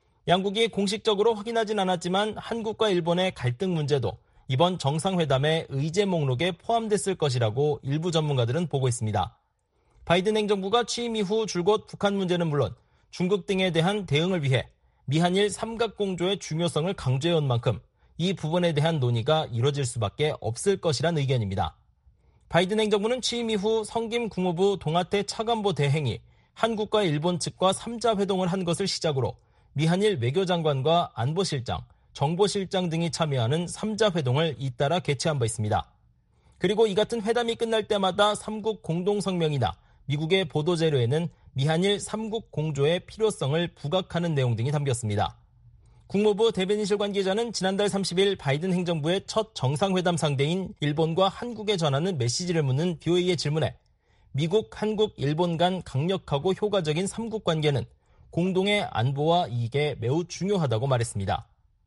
Speaker 2: 양국이 공식적으로 확인하진 않았지만 한국과 일본의 갈등 문제도 이번 정상회담의 의제 목록에 포함됐을 것이라고 일부 전문가들은 보고 있습니다. 바이든 행정부가 취임 이후 줄곧 북한 문제는 물론 중국 등에 대한 대응을 위해 미한일 삼각공조의 중요성을 강조해온 만큼 이 부분에 대한 논의가 이뤄질 수밖에 없을 것이란 의견입니다. 바이든 행정부는 취임 이후 성김 국무부 동아태 차관보 대행이 한국과 일본 측과 3자 회동을 한 것을 시작으로 미한일 외교장관과 안보실장, 정보실장 등이 참여하는 3자 회동을 잇따라 개최한 바 있습니다. 그리고 이 같은 회담이 끝날 때마다 3국 공동성명이나 미국의 보도자료에는 미한일 3국 공조의 필요성을 부각하는 내용 등이 담겼습니다. 국무부 대변인실 관계자는 지난달 30일 바이든 행정부의 첫 정상회담 상대인 일본과 한국에 전하는 메시지를 묻는 BOA의 질문에 미국, 한국, 일본 간 강력하고 효과적인 3국 관계는 공동의 안보와 이익에 매우 중요하다고 말했습니다.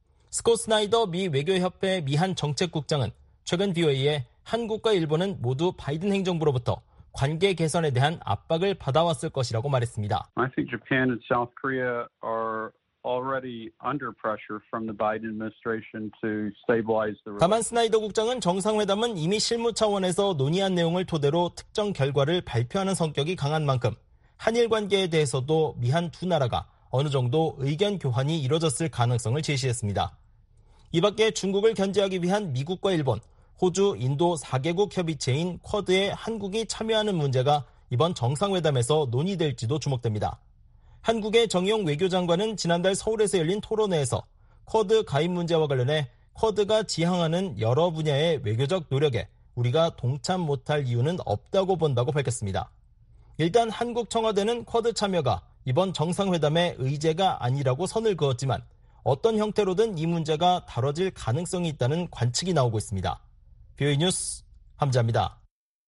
Speaker 2: 스콧 스나이더 미 외교협회 미한 정책국장은 최근 BOA에 한국과 일본은 모두 바이든 행정부로부터 관계 개선에 대한 압박을 받아왔을 것이라고 말했습니다.
Speaker 16: I think Japan and South Korea are already under pressure from the Biden administration to stabilize the.
Speaker 2: 다만 스나이더 국장은 정상회담은 이미 실무 차원에서 논의한 내용을 토대로 특정 결과를 발표하는 성격이 강한 만큼 한일 관계에 대해서도 미한 두 나라가 어느 정도 의견 교환이 이뤄졌을 가능성을 제시했습니다. 이 밖에 중국을 견제하기 위한 미국과 일본, 호주, 인도 4개국 협의체인 쿼드에 한국이 참여하는 문제가 이번 정상회담에서 논의될지도 주목됩니다. 한국의 정의용 외교장관은 지난달 서울에서 열린 토론회에서 쿼드 가입 문제와 관련해 쿼드가 지향하는 여러 분야의 외교적 노력에 우리가 동참 못할 이유는 없다고 본다고 밝혔습니다. 일단 한국 청와대는 쿼드 참여가 이번 정상회담의 의제가 아니라고 선을 그었지만 어떤 형태로든 이 문제가 다뤄질 가능성이 있다는 관측이 나오고 있습니다. BOA 뉴스 함자입니다.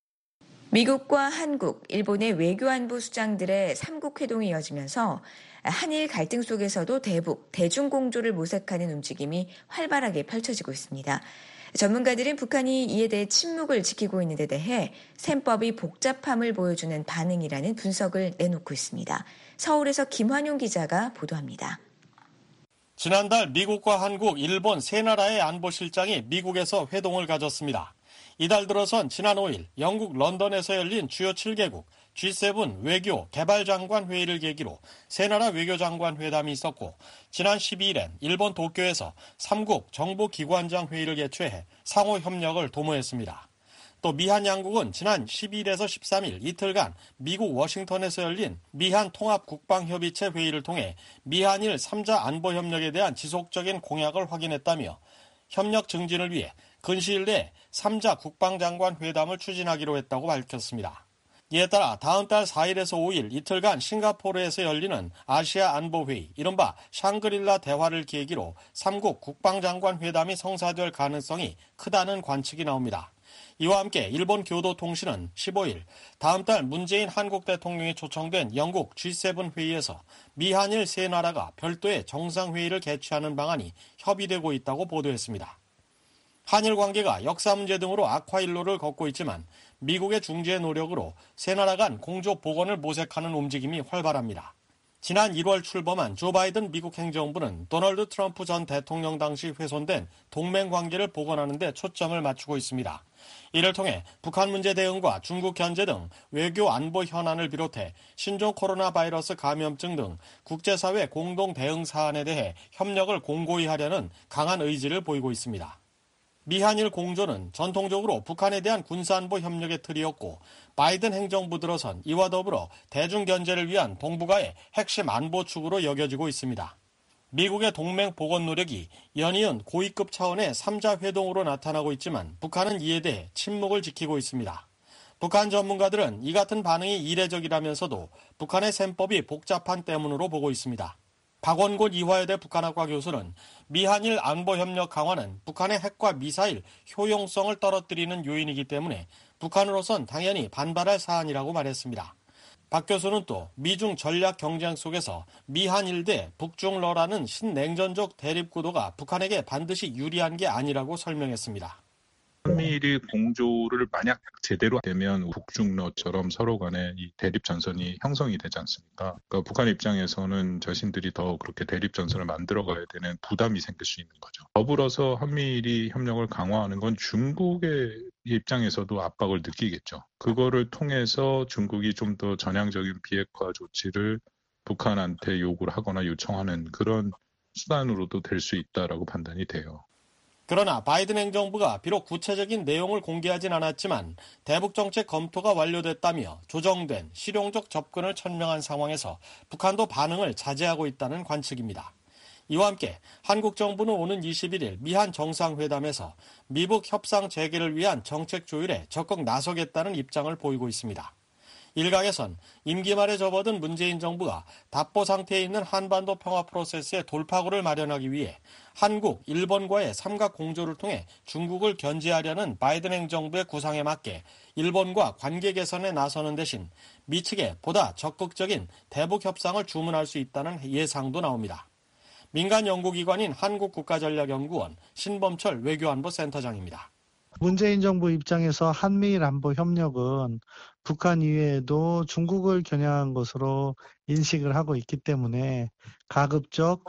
Speaker 3: 미국과 한국, 일본의 외교안보 수장들의 3국 회동이 이어지면서 한일 갈등 속에서도 대북, 대중공조를 모색하는 움직임이 활발하게 펼쳐지고 있습니다. 전문가들은 북한이 이에 대해 침묵을 지키고 있는 데 대해 셈법이 복잡함을 보여주는 반응이라는 분석을 내놓고 있습니다. 서울에서 김환용 기자가 보도합니다.
Speaker 17: 지난달 미국과 한국, 일본 세 나라의 안보실장이 미국에서 회동을 가졌습니다. 이달 들어선 지난 5일 영국 런던에서 열린 주요 7개국 G7 외교 개발장관 회의를 계기로 세 나라 외교장관 회담이 있었고 지난 12일엔 일본 도쿄에서 3국 정보기관장 회의를 개최해 상호 협력을 도모했습니다. 또 미한 양국은 지난 12일에서 13일 이틀간 미국 워싱턴에서 열린 미한 통합국방협의체 회의를 통해 미한일 3자 안보협력에 대한 지속적인 공약을 확인했다며 협력 증진을 위해 근시일 내에 3자 국방장관 회담을 추진하기로 했다고 밝혔습니다. 이에 따라 다음 달 4일에서 5일 이틀간 싱가포르에서 열리는 아시아 안보회의, 이른바 샹그릴라 대화를 계기로 3국 국방장관 회담이 성사될 가능성이 크다는 관측이 나옵니다. 이와 함께 일본 교도통신은 15일 다음 달 문재인 한국 대통령이 초청된 영국 G7 회의에서 미한일 세 나라가 별도의 정상회의를 개최하는 방안이 협의되고 있다고 보도했습니다. 한일 관계가 역사 문제 등으로 악화일로를 걷고 있지만 미국의 중재 노력으로 세 나라 간 공조 복원을 모색하는 움직임이 활발합니다. 지난 1월 출범한 조 바이든 미국 행정부는 도널드 트럼프 전 대통령 당시 훼손된 동맹 관계를 복원하는 데 초점을 맞추고 있습니다. 이를 통해 북한 문제 대응과 중국 견제 등 외교 안보 현안을 비롯해 신종 코로나 바이러스 감염증 등 국제사회 공동 대응 사안에 대해 협력을 공고히 하려는 강한 의지를 보이고 있습니다. 미한일 공조는 전통적으로 북한에 대한 군사안보 협력의 틀이었고 바이든 행정부 들어선 이와 더불어 대중 견제를 위한 동북아의 핵심 안보축으로 여겨지고 있습니다. 미국의 동맹 복원 노력이 연이은 고위급 차원의 3자 회동으로 나타나고 있지만 북한은 이에 대해 침묵을 지키고 있습니다. 북한 전문가들은 이 같은 반응이 이례적이라면서도 북한의 셈법이 복잡한 때문으로 보고 있습니다. 박원곤 이화여대 북한학과 교수는 미한일 안보협력 강화는 북한의 핵과 미사일 효용성을 떨어뜨리는 요인이기 때문에 북한으로선 당연히 반발할 사안이라고 말했습니다. 박 교수는 또 미중 전략 경쟁 속에서 미한일 대 북중러라는 신냉전적 대립구도가 북한에게 반드시 유리한 게 아니라고 설명했습니다.
Speaker 18: 한미일이 공조를 만약 제대로 되면 북중러처럼 서로 간에 이 대립 전선이 형성이 되지 않습니까? 그러니까 북한 입장에서는 자신들이 더 그렇게 대립 전선을 만들어가야 되는 부담이 생길 수 있는 거죠. 더불어서 한미일이 협력을 강화하는 건 중국의 입장에서도 압박을 느끼겠죠. 그거를 통해서 중국이 좀 더 전향적인 비핵화 조치를 북한한테 요구를 하거나 요청하는 그런 수단으로도 될 수 있다라고 판단이 돼요.
Speaker 17: 그러나 바이든 행정부가 비록 구체적인 내용을 공개하진 않았지만 대북 정책 검토가 완료됐다며 조정된 실용적 접근을 천명한 상황에서 북한도 반응을 자제하고 있다는 관측입니다. 이와 함께 한국 정부는 오는 21일 미한 정상회담에서 미북 협상 재개를 위한 정책 조율에 적극 나서겠다는 입장을 보이고 있습니다. 일각에선 임기 말에 접어든 문재인 정부가 답보 상태에 있는 한반도 평화 프로세스의 돌파구를 마련하기 위해 한국, 일본과의 삼각 공조를 통해 중국을 견제하려는 바이든 행정부의 구상에 맞게 일본과 관계 개선에 나서는 대신 미측에 보다 적극적인 대북 협상을 주문할 수 있다는 예상도 나옵니다. 민간 연구기관인 한국국가전략연구원 신범철 외교안보센터장입니다.
Speaker 19: 문재인 정부 입장에서 한미일 안보 협력은 북한 이외에도 중국을 겨냥한 것으로 인식을 하고 있기 때문에 가급적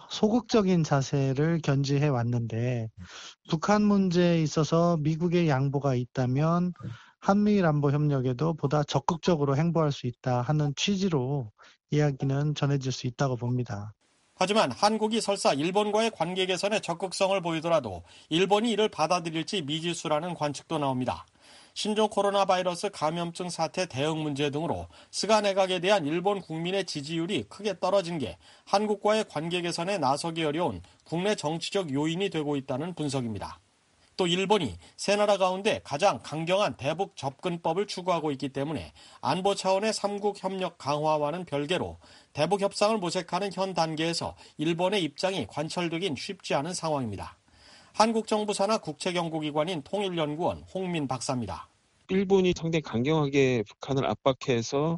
Speaker 19: 소극적인 자세를 견지해 왔는데 북한 문제에 있어서 미국의 양보가 있다면 한미일 안보 협력에도 보다 적극적으로 행보할 수 있다 하는 취지로 이야기는 전해질 수 있다고 봅니다.
Speaker 17: 하지만 한국이 설사 일본과의 관계 개선에 적극성을 보이더라도 일본이 이를 받아들일지 미지수라는 관측도 나옵니다. 신종 코로나 바이러스 감염증 사태 대응 문제 등으로 스가 내각에 대한 일본 국민의 지지율이 크게 떨어진 게 한국과의 관계 개선에 나서기 어려운 국내 정치적 요인이 되고 있다는 분석입니다. 또 일본이 세 나라 가운데 가장 강경한 대북 접근법을 추구하고 있기 때문에 안보 차원의 3국 협력 강화와는 별개로 대북 협상을 모색하는 현 단계에서 일본의 입장이 관철되긴 쉽지 않은 상황입니다. 한국 정부 산하 국책연구기관인 통일연구원 홍민 박사입니다.
Speaker 20: 일본이 상당히 강경하게 북한을 압박해서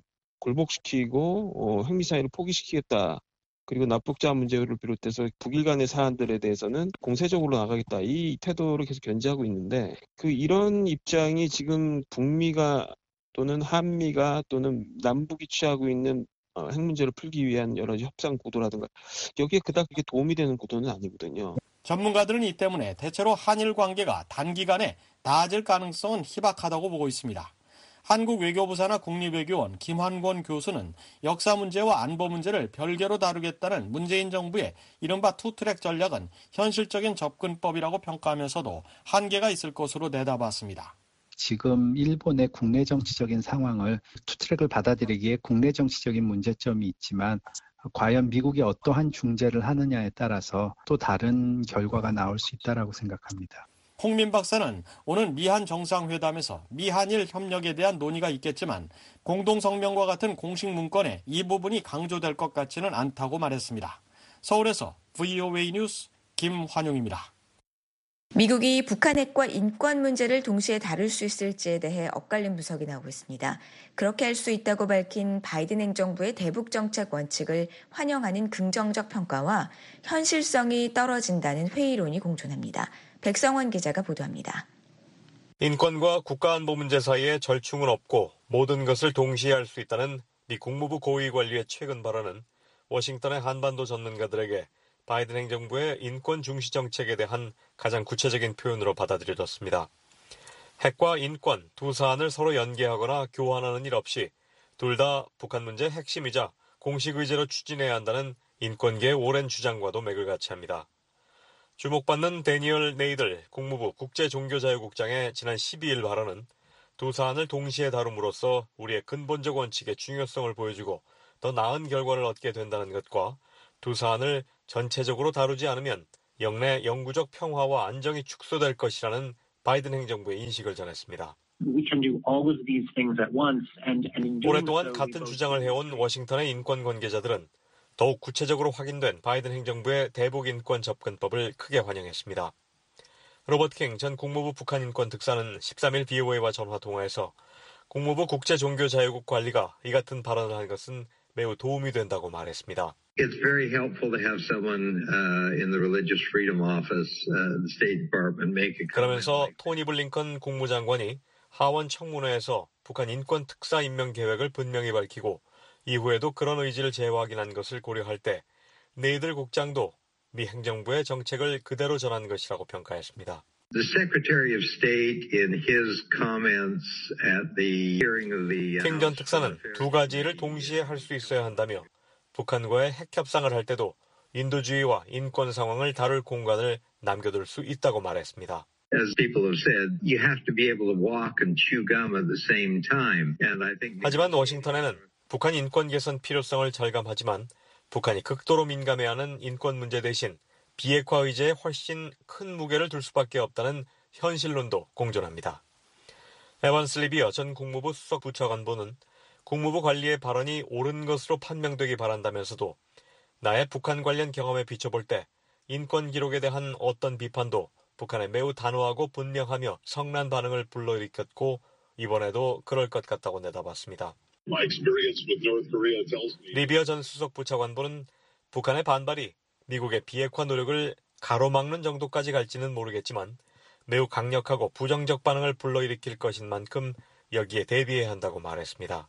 Speaker 20: 굴복시키고 핵미사일을 포기시키겠다. 그리고 납북자 문제를 비롯해서 북일 간의 사안들에 대해서는 공세적으로 나가겠다. 이 태도를 계속 견지하고 있는데 이런 입장이 지금 북미가 또는 한미가 또는 남북이 취하고 있는 핵 문제를 풀기 위한 여러 협상 구도라든가 여기에 그닥 그게 도움이 되는 구도는 아니거든요.
Speaker 17: 전문가들은 이 때문에 대체로 한일 관계가 단기간에 나아질 가능성은 희박하다고 보고 있습니다. 한국 외교부 산하 국립외교원 김환권 교수는 역사 문제와 안보 문제를 별개로 다루겠다는 문재인 정부의 이른바 투트랙 전략은 현실적인 접근법이라고 평가하면서도 한계가 있을 것으로 내다봤습니다.
Speaker 21: 지금 일본의 국내 정치적인 상황을 투트랙을 받아들이기에 국내 정치적인 문제점이 있지만 과연 미국이 어떠한 중재를 하느냐에 따라서 또 다른 결과가 나올 수 있다라고 생각합니다.
Speaker 17: 홍민 박사는 오늘 미한 정상회담에서 미한일 협력에 대한 논의가 있겠지만 공동성명과 같은 공식 문건에 이 부분이 강조될 것 같지는 않다고 말했습니다. 서울에서 VOA 뉴스 김환용입니다.
Speaker 3: 미국이 북한 핵과 인권 문제를 동시에 다룰 수 있을지에 대해 엇갈린 분석이 나오고 있습니다. 그렇게 할 수 있다고 밝힌 바이든 행정부의 대북 정책 원칙을 환영하는 긍정적 평가와 현실성이 떨어진다는 회의론이 공존합니다. 백성원 기자가 보도합니다.
Speaker 1: 인권과 국가안보 문제 사이에 절충은 없고 모든 것을 동시에 할 수 있다는 미 국무부 고위 관리의 최근 발언은 워싱턴의 한반도 전문가들에게 바이든 행정부의 인권 중시 정책에 대한 가장 구체적인 표현으로 받아들여졌습니다. 핵과 인권 두 사안을 서로 연계하거나 교환하는 일 없이 둘 다 북한 문제의 핵심이자 공식 의제로 추진해야 한다는 인권계의 오랜 주장과도 맥을 같이 합니다. 주목받는 데니얼 네이들 국무부 국제종교자유국장의 지난 12일 발언은 두 사안을 동시에 다룸으로써 우리의 근본적 원칙의 중요성을 보여주고 더 나은 결과를 얻게 된다는 것과 두 사안을 전체적으로 다루지 않으면 영내 영구적 평화와 안정이 축소될 것이라는 바이든 행정부의 인식을 전했습니다. 오랫동안 같은 주장을 해온 워싱턴의 인권 관계자들은 더욱 구체적으로 확인된 바이든 행정부의 대북 인권 접근법을 크게 환영했습니다. 로버트 킹 전 국무부 북한 인권 특사는 13일 BOA와 전화 통화에서 국무부 국제종교자유국 관리가 이 같은 발언을 한 것은 매우 도움이 된다고 말했습니다.
Speaker 22: It's very helpful to have someone in the Religious Freedom Office, the State Department, make a comment.
Speaker 1: 그러면서 토니 블링컨 국무장관이 하원 청문회에서 북한 인권 특사 임명 계획을 분명히 밝히고 이후에도 그런 의지를 재확인한 것을 고려할 때 네이들 국장도 미 행정부의 정책을 그대로 전한 것이라고 평가했습니다.
Speaker 22: The Secretary of State in his comments at the hearing of the
Speaker 1: 킹 전 특사는 두 가지 일을 동시에 할 수 있어야 한다며 북한과의 핵 협상을 할 때도 인도주의와 인권 상황을 다룰 공간을 남겨둘 수 있다고 말했습니다.
Speaker 22: As people have said, you have to be able to walk and chew gum at the same time. And I think
Speaker 1: 하지만 워싱턴에는 북한 인권 개선 필요성을 절감하지만 북한이 극도로 민감해하는 인권 문제 대신 비핵화 의제에 훨씬 큰 무게를 둘 수밖에 없다는 현실론도 공존합니다. 에반스 리비어 전 국무부 수석 부차관보는 국무부 관리의 발언이 옳은 것으로 판명되기 바란다면서도 나의 북한 관련 경험에 비춰볼 때 인권 기록에 대한 어떤 비판도 북한에 매우 단호하고 분명하며 성난 반응을 불러일으켰고 이번에도 그럴 것 같다고 내다봤습니다. 리비어 전 수석 부차관보는 북한의 반발이 미국의 비핵화 노력을 가로막는 정도까지 갈지는 모르겠지만 매우 강력하고 부정적 반응을 불러일으킬 것인 만큼 여기에 대비해야 한다고 말했습니다.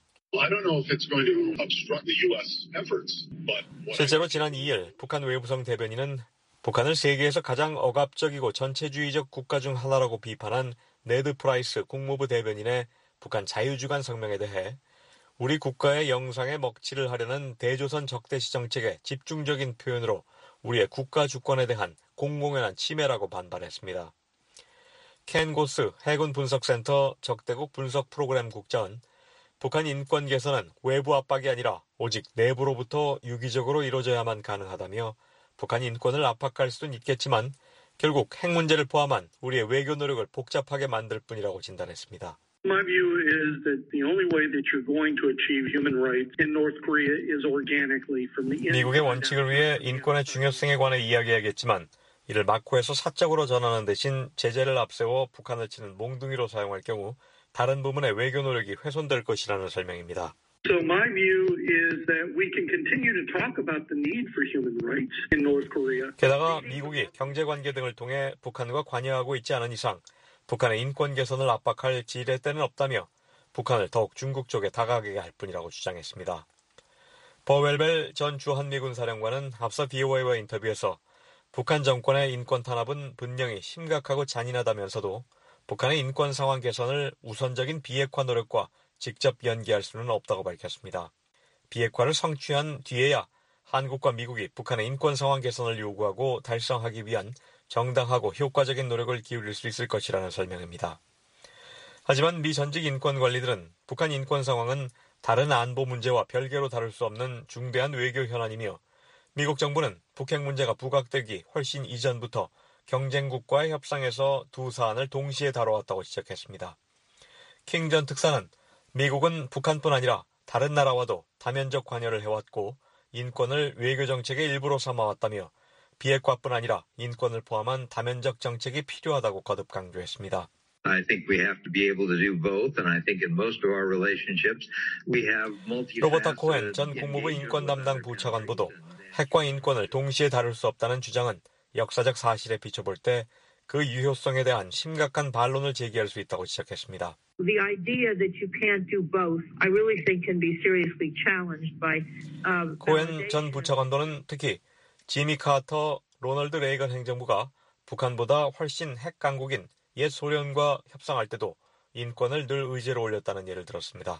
Speaker 1: 실제로 지난 2일 북한 외무성 대변인은 북한을 세계에서 가장 억압적이고 전체주의적 국가 중 하나라고 비판한 네드 프라이스 국무부 대변인의 북한 자유주간 성명에 대해 우리 국가의 영상에 먹칠을 하려는 대조선 적대시 정책의 집중적인 표현으로 우리의 국가 주권에 대한 공공연한 침해라고 반발했습니다. 켄 고스 해군 분석센터 적대국 분석 프로그램 국장은 북한 인권 개선은 외부 압박이 아니라 오직 내부로부터 유기적으로 이루어져야만 가능하다며 북한 인권을 압박할 수는 있겠지만 결국 핵 문제를 포함한 우리의 외교 노력을 복잡하게 만들 뿐이라고 진단했습니다.
Speaker 11: My view is that the only way that you're going to achieve human rights in North Korea is organically from the inside.
Speaker 1: 미국의 원칙을 위해 인권의 중요성에 관해 이야기하겠지만 이를 막고해서 사적으로 전하는 대신 제재를 앞세워 북한을 치는 몽둥이로 사용할 경우 다른 부문의 외교 노력이 훼손될 것이라는 설명입니다.
Speaker 11: So my view is that we can continue to talk about the need for human rights in North Korea.
Speaker 1: 게다가 미국이 경제관계 등을 통해 북한과 관여하고 있지 않은 이상 북한의 인권 개선을 압박할 지렛대는 없다며 북한을 더욱 중국 쪽에 다가가게 할 뿐이라고 주장했습니다. 버웰벨 전 주한미군 사령관은 앞서 BOA와 인터뷰에서 북한 정권의 인권 탄압은 분명히 심각하고 잔인하다면서도 북한의 인권 상황 개선을 우선적인 비핵화 노력과 직접 연계할 수는 없다고 밝혔습니다. 비핵화를 성취한 뒤에야 한국과 미국이 북한의 인권 상황 개선을 요구하고 달성하기 위한 정당하고 효과적인 노력을 기울일 수 있을 것이라는 설명입니다. 하지만 미 전직 인권 관리들은 북한 인권 상황은 다른 안보 문제와 별개로 다룰 수 없는 중대한 외교 현안이며 미국 정부는 북핵 문제가 부각되기 훨씬 이전부터 경쟁국과의 협상에서 두 사안을 동시에 다뤄왔다고 지적했습니다. 킹 전 특사는 미국은 북한뿐 아니라 다른 나라와도 다면적 관여를 해왔고 인권을 외교 정책의 일부로 삼아왔다며 비핵화뿐 아니라 인권을 포함한 다면적 정책이 필요하다고 거듭 강조했습니다.
Speaker 22: I think we have to be able to do both, and I think in most of our relationships we have multifaceted.
Speaker 1: 로버타 코헨 전 국무부 인권 담당 부차관보도 핵과 인권을 동시에 다룰 수 없다는 주장은 역사적 사실에 비춰볼 때 그 유효성에 대한 심각한 반론을 제기할 수 있다고 지적했습니다.
Speaker 4: The idea that you can't do both, I really think can be seriously challenged by
Speaker 1: 코헨 전 부차관도는 특히 지미 카터, 로널드 레이건 행정부가 북한보다 훨씬 핵 강국인 옛 소련과 협상할 때도 인권을 늘 의제로 올렸다는 예를 들었습니다.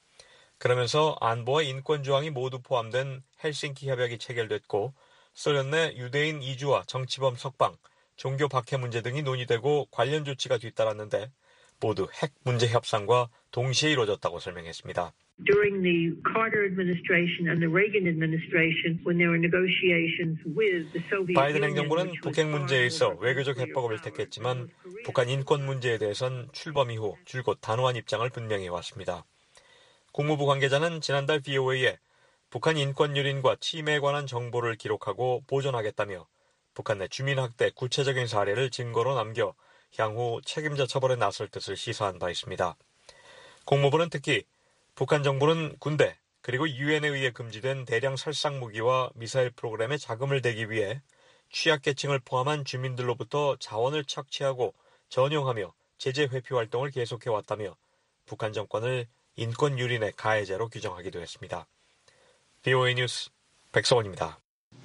Speaker 1: 그러면서 안보와 인권 조항이 모두 포함된 헬싱키 협약이 체결됐고 소련 내 유대인 이주와 정치범 석방, 종교 박해 문제 등이 논의되고 관련 조치가 뒤따랐는데 모두 핵 문제 협상과 동시에 이루어졌다고 설명했습니다.
Speaker 4: During the Carter administration and the Reagan administration, when there were negotiations with the Soviet
Speaker 1: 바이든
Speaker 4: Union,
Speaker 1: 행정부는 북핵 문제에 있어 외교적 해법을 택했지만 북한 인권 문제에 대해선 출범 이후 줄곧 단호한 입장을 분명히 해왔습니다. 국무부 관계자는 지난달 VOA에 북한 인권 유린과 침해에 관한 정보를 기록하고 보존하겠다며 북한 내 주민학대 구체적인 사례를 증거로 남겨 향후 책임자 처벌에 나설 뜻을 시사한 바 있습니다. 국무부는 특히 북한 정부는 군대 그리고 유엔에 의해 금지된 대량 살상 무기와 미사일 프로그램에 자금을 대기 위해 취약계층을 포함한 주민들로부터 자원을 착취하고 전용하며 제재 회피 활동을 계속해왔다며 북한 정권을 인권 유린의 가해자로 규정하기도 했습니다. VOA 뉴스 백성원입니다.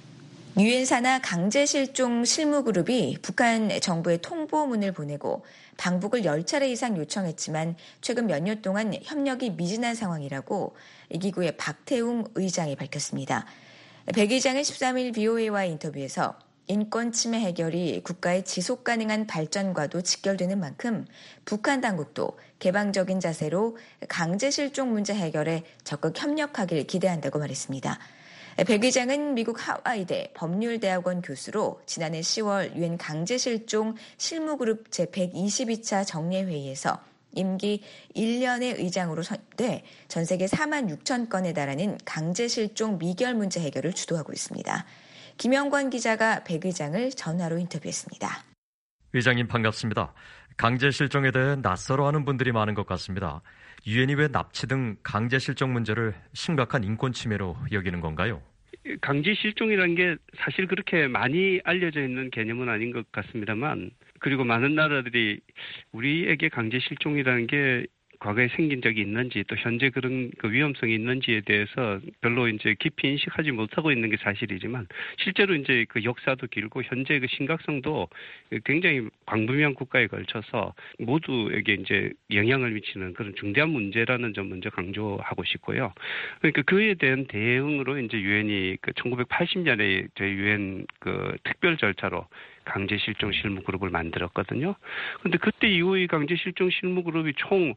Speaker 3: 유엔 산하 강제실종 실무그룹이 북한 정부에 통보문을 보내고 방북을 10차례 이상 요청했지만 최근 몇 년 동안 협력이 미진한 상황이라고 이 기구의 박태웅 의장이 밝혔습니다. 백 의장은 13일 VOA와의 인터뷰에서 인권 침해 해결이 국가의 지속 가능한 발전과도 직결되는 만큼 북한 당국도 개방적인 자세로 강제실종 문제 해결에 적극 협력하길 기대한다고 말했습니다. 백 의장은 미국 하와이대 법률대학원 교수로 지난해 10월 유엔 강제실종 실무그룹 제122차 정례회의에서 임기 1년의 의장으로 선임돼 전 세계 4만 6천 건에 달하는 강제실종 미결 문제 해결을 주도하고 있습니다. 김영관 기자가 백 의장을 전화로 인터뷰했습니다.
Speaker 6: 의장님 반갑습니다. 강제실종에 대해 낯설어하는 분들이 많은 것 같습니다. 유엔이 왜 납치 등 강제실종 문제를 심각한 인권 침해로 여기는 건가요?
Speaker 23: 강제실종이라는 게 사실 그렇게 많이 알려져 있는 개념은 아닌 것 같습니다만, 그리고 많은 나라들이 우리에게 강제실종이라는 게 과거에 생긴 적이 있는지 또 현재 그런 그 위험성이 있는지에 대해서 별로 이제 깊이 인식하지 못하고 있는 게 사실이지만 실제로 이제 그 역사도 길고 현재 그 심각성도 굉장히 광범위한 국가에 걸쳐서 모두에게 이제 영향을 미치는 그런 중대한 문제라는 점 먼저 강조하고 싶고요. 그러니까 그에 대한 대응으로 이제 유엔이 그 1980년에 저희 유엔 그 특별 절차로 강제실종 실무그룹을 만들었거든요. 그런데 그때 이후의 강제실종 실무그룹이 총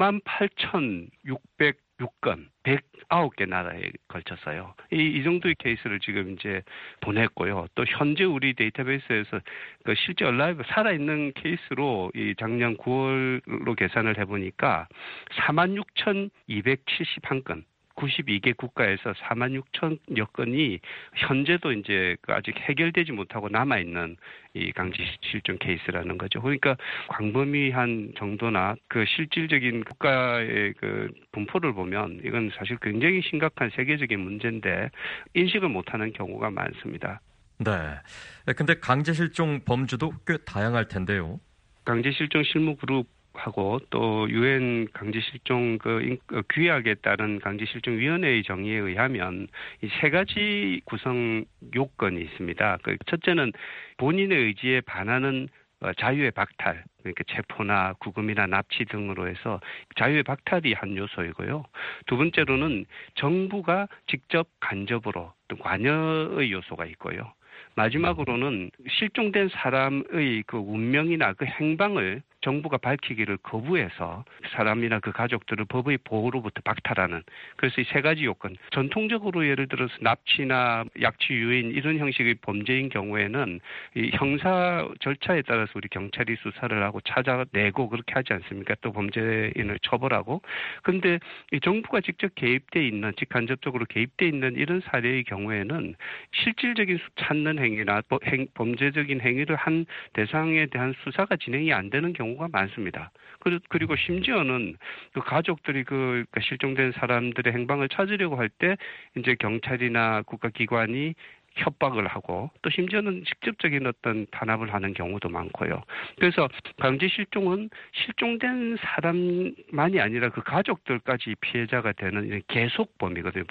Speaker 23: 58,606건, 109개 나라에 걸쳤어요. 이 정도의 케이스를 지금 이제 보냈고요. 또 현재 우리 데이터베이스에서 그 실제 얼라이브 살아있는 케이스로 이 작년 9월로 계산을 해보니까 46,271건. 92개 국가에서 46,000여 건이 현재도 이제 아직 해결되지 못하고 남아있는 이 강제실종 케이스라는 거죠. 그러니까 광범위한 정도나 그 실질적인 국가의 그 분포를 보면 이건 사실 굉장히 심각한 세계적인 문제인데 인식을 못하는 경우가 많습니다.
Speaker 6: 네. 근데 강제실종 범주도 꽤 다양할 텐데요.
Speaker 23: 강제실종 실무그룹 하고 또 유엔 강제실종 규약에 따른 강제실종위원회의 정의에 의하면 이 세 가지 구성 요건이 있습니다. 첫째는 본인의 의지에 반하는 자유의 박탈, 그러니까 체포나 구금이나 납치 등으로 해서 자유의 박탈이 한 요소이고요. 두 번째로는 정부가 직접 간접으로 또 관여의 요소가 있고요. 마지막으로는 실종된 사람의 그 운명이나 그 행방을 정부가 밝히기를 거부해서 사람이나 그 가족들을 법의 보호로부터 박탈하는, 그래서 이 세 가지 요건, 전통적으로 예를 들어서 납치나 약취, 유인 이런 형식의 범죄인 경우에는 이 형사 절차에 따라서 우리 경찰이 수사를 하고 찾아내고 그렇게 하지 않습니까? 또 범죄인을 처벌하고. 근데 이 정부가 직접 개입돼 있는, 직간접적으로 개입돼 있는 이런 사례의 경우에는 실질적인 찾는 행위나 범죄적인 행위를 한 대상에 대한 수사가 진행이 안 되는 경우가 많습니다. 그리고 심지어는 그 가족들이 그 실종된 사람들의 행방을 찾으려고 할 때 이제 경찰이나 국가기관이 협박을 하고 또 심지어는 직접적인 어떤 탄압을 하는 경우도 많고요. 그래서 강제 실종은 실종된 사람만이 아니라 그 가족들까지 피해자가 되는 계속범이거든요.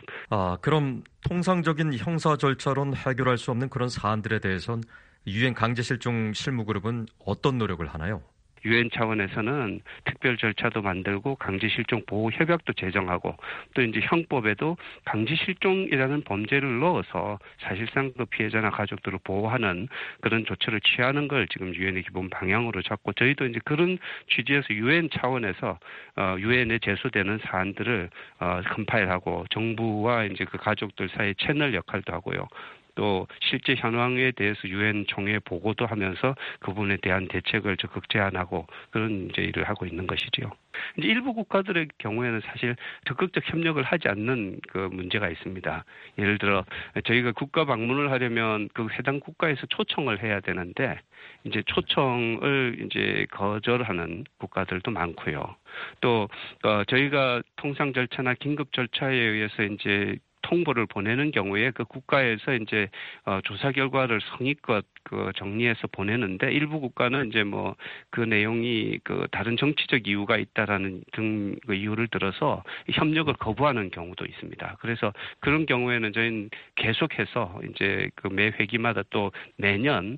Speaker 6: 그럼 통상적인 형사 절차로는 해결할 수 없는 그런 사안들에 대해선 유엔 강제 실종 실무그룹은 어떤 노력을 하나요?
Speaker 23: 유엔 차원에서는 특별 절차도 만들고 강제 실종 보호 협약도 제정하고 또 이제 형법에도 강제 실종이라는 범죄를 넣어서 사실상 그 피해자나 가족들을 보호하는 그런 조처를 취하는 걸 지금 유엔의 기본 방향으로 잡고, 저희도 이제 그런 취지에서 유엔 차원에서 유엔에 제소되는 사안들을 컴파일하고 정부와 이제 그 가족들 사이 채널 역할도 하고요. 또 실제 현황에 대해서 유엔 총회에 보고도 하면서 그 부분에 대한 대책을 적극 제안하고 그런 이제 일을 하고 있는 것이지요. 이제 일부 국가들의 경우에는 사실 적극적 협력을 하지 않는 그 문제가 있습니다. 예를 들어 저희가 국가 방문을 하려면 그 해당 국가에서 초청을 해야 되는데 이제 초청을 이제 거절하는 국가들도 많고요. 또 저희가 통상 절차나 긴급 절차에 의해서 이제 통보를 보내는 경우에 그 국가에서 이제 조사 결과를 성의껏 정리해서 보내는데 일부 국가는 이제 뭐 그 내용이 다른 정치적 이유가 있다라는 등 그 이유를 들어서 협력을 거부하는 경우도 있습니다. 그래서 그런 경우에는 저희는 계속해서 이제 그 매 회기마다 또 매년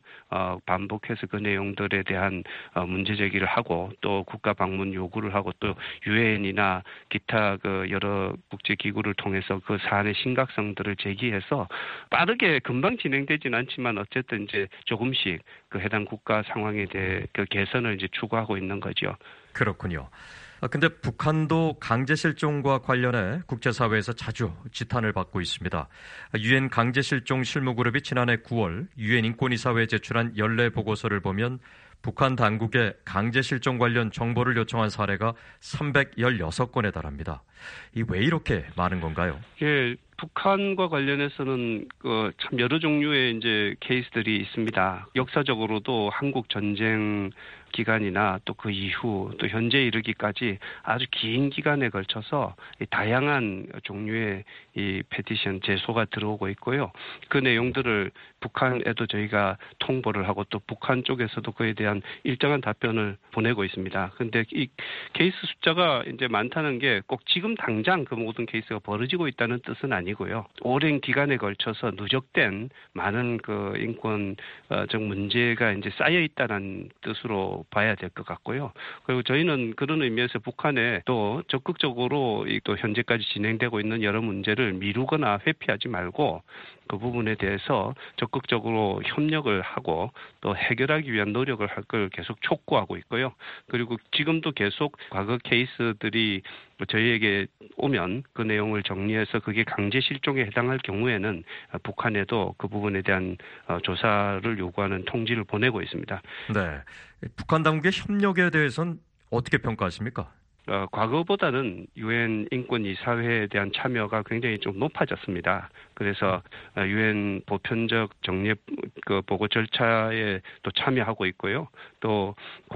Speaker 23: 반복해서 그 내용들에 대한 문제 제기를 하고 또 국가 방문 요구를 하고 또 유엔이나 기타 그 여러 국제 기구를 통해서 그 사안의 심각성들을 제기해서 빠르게 금방 진행되지는 않지만 어쨌든 이제 조금씩 그 해당 국가 상황에 대해 그 개선을 이제 추구하고 있는 거죠.
Speaker 6: 그렇군요. 근데 북한도 강제 실종과 관련해 국제사회에서 자주 지탄을 받고 있습니다. 유엔 강제 실종 실무그룹이 지난해 9월 유엔 인권이사회에 제출한 연례 보고서를 보면 북한 당국에 강제 실종 관련 정보를 요청한 사례가 316건에 달합니다. 왜 이렇게 많은 건가요?
Speaker 23: 예, 북한과 관련해서는 참 여러 종류의 이제 케이스들이 있습니다. 역사적으로도 한국 전쟁 기간이나 또 그 이후 또 현재 이르기까지 아주 긴 기간에 걸쳐서 다양한 종류의 이 페티션 제소가 들어오고 있고요. 그 내용들을 북한에도 저희가 통보를 하고 또 북한 쪽에서도 그에 대한 일정한 답변을 보내고 있습니다. 그런데 이 케이스 숫자가 이제 많다는 게 꼭 지금 당장 그 모든 케이스가 벌어지고 있다는 뜻은 아니고요. 오랜 기간에 걸쳐서 누적된 많은 그 인권적 문제가 이제 쌓여 있다는 뜻으로 봐야 될 것 같고요. 그리고 저희는 그런 의미에서 북한에 또 적극적으로 또 현재까지 진행되고 있는 여러 문제를 미루거나 회피하지 말고 그 부분에 대해서 적극적으로 협력을 하고 또 해결하기 위한 노력을 할 걸 계속 촉구하고 있고요. 그리고 지금도 계속 과거 케이스들이 저희에게 오면 그 내용을 정리해서 그게 강제 실종에 해당할 경우에는 북한에도 그 부분에 대한 조사를 요구하는 통지를 보내고 있습니다.
Speaker 6: 네, 북한 당국의 협력에 대해서는 어떻게 평가하십니까?
Speaker 23: 과거보다는 유엔 인권이사회에 대한 참여가 굉장히 좀 높아졌습니다. 그래서 유엔 보편적 정례 보고 절차에 또 참여하고 있고요. 또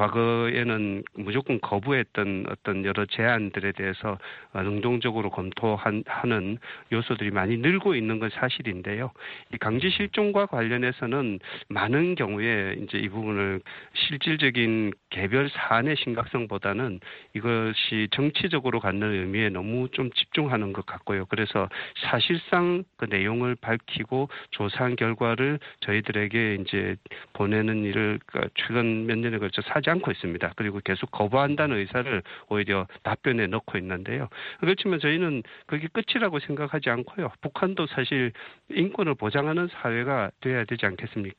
Speaker 23: 과거에는 무조건 거부했던 어떤 여러 제안들에 대해서 능동적으로 검토하는 요소들이 많이 늘고 있는 건 사실인데요. 이 강제 실종과 관련해서는 많은 경우에 이제 이 부분을 실질적인 개별 사안의 심각성보다는 이것이 정치적으로 갖는 의미에 너무 좀 집중하는 것 같고요. 그래서 사실상 그 내용을 밝히고 조사한 결과를 저희들에게 이제 보내는 일을 최근 몇 년에 걸쳐 하지 않고 있습니다. 그리고 계속 거부한다는 의사를 오히려 답변에 넣고 있는데요. 그렇지만 저희는 그게 끝이라고 생각하지 않고요. 북한도 사실 인권을 보장하는 사회가 돼야 되지 않겠습니까?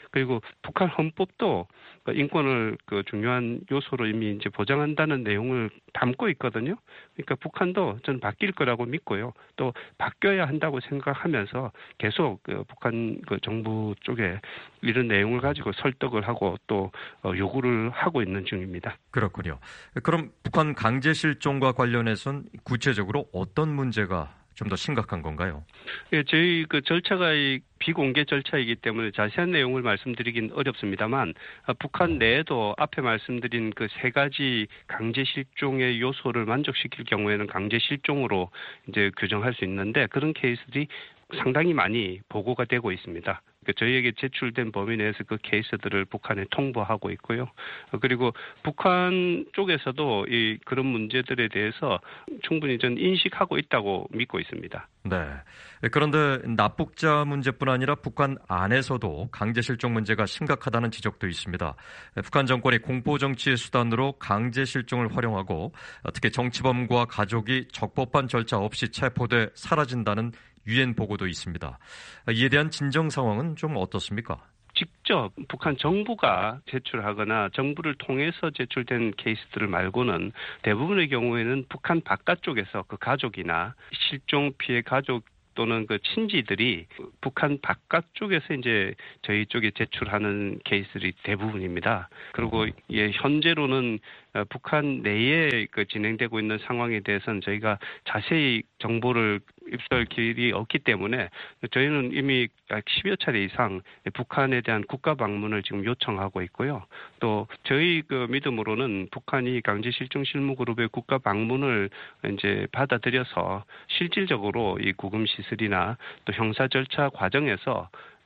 Speaker 23: 그리고 북한 헌법도 인권을 중요한 요소로 이미 이제 보장한다는 내용을 담고 있거든요. 그러니까 북한도 저는 바뀔 거라고 믿고요. 또 바뀌어야 한다고 생각하면서 계속 북한 정부 쪽에 이런 내용을 가지고 설득을 하고 또 요구를 하고 있는 중입니다.
Speaker 6: 그렇군요. 그럼 북한 강제 실종과 관련해서는 구체적으로 어떤 문제가 좀 더 심각한 건가요?
Speaker 23: 예, 저희 절차가 비공개 절차이기 때문에 자세한 내용을 말씀드리긴 어렵습니다만 북한 내에도 앞에 말씀드린 그 세 가지 강제 실종의 요소를 만족시킬 경우에는 강제 실종으로 이제 규정할 수 있는데 그런 케이스들이 상당히 많이 보고가 되고 있습니다. 저희에게 제출된 범위 내에서 그 케이스들을 북한에 통보하고 있고요. 그리고 북한 쪽에서도 그런 문제들에 대해서 충분히 전 인식하고 있다고 믿고 있습니다.
Speaker 6: 네. 그런데 납북자 문제뿐 아니라 북한 안에서도 강제 실종 문제가 심각하다는 지적도 있습니다. 북한 정권이 공포 정치의 수단으로 강제 실종을 활용하고 특히 정치범과 가족이 적법한 절차 없이 체포돼 사라진다는 유엔 보고도 있습니다. 이에 대한 진정 상황은 좀 어떻습니까?
Speaker 23: 직접 북한 정부가 제출하거나 정부를 통해서 제출된 케이스들을 말고는 대부분의 경우에는 북한 바깥쪽에서 그 가족이나 실종 피해 가족 또는 그 친지들이 북한 바깥쪽에서 이제 저희 쪽에 제출하는 케이스들이 대부분입니다. 그리고 현재로는 북한 내에 진행되고 있는 상황에 대해서는 저희가 자세히 정보를 입수할 길이 없기 때문에 저희는 이미 10여 차례 이상 북한에 대한 국가 방문을 지금 요청하고 있고요. 또 저희 믿음으로는 북한이 강제 실종 실무 그룹의 국가 방문을 이제 받아들여서 실질적으로 이 구금 시설이나 또 형사 절차 과정에서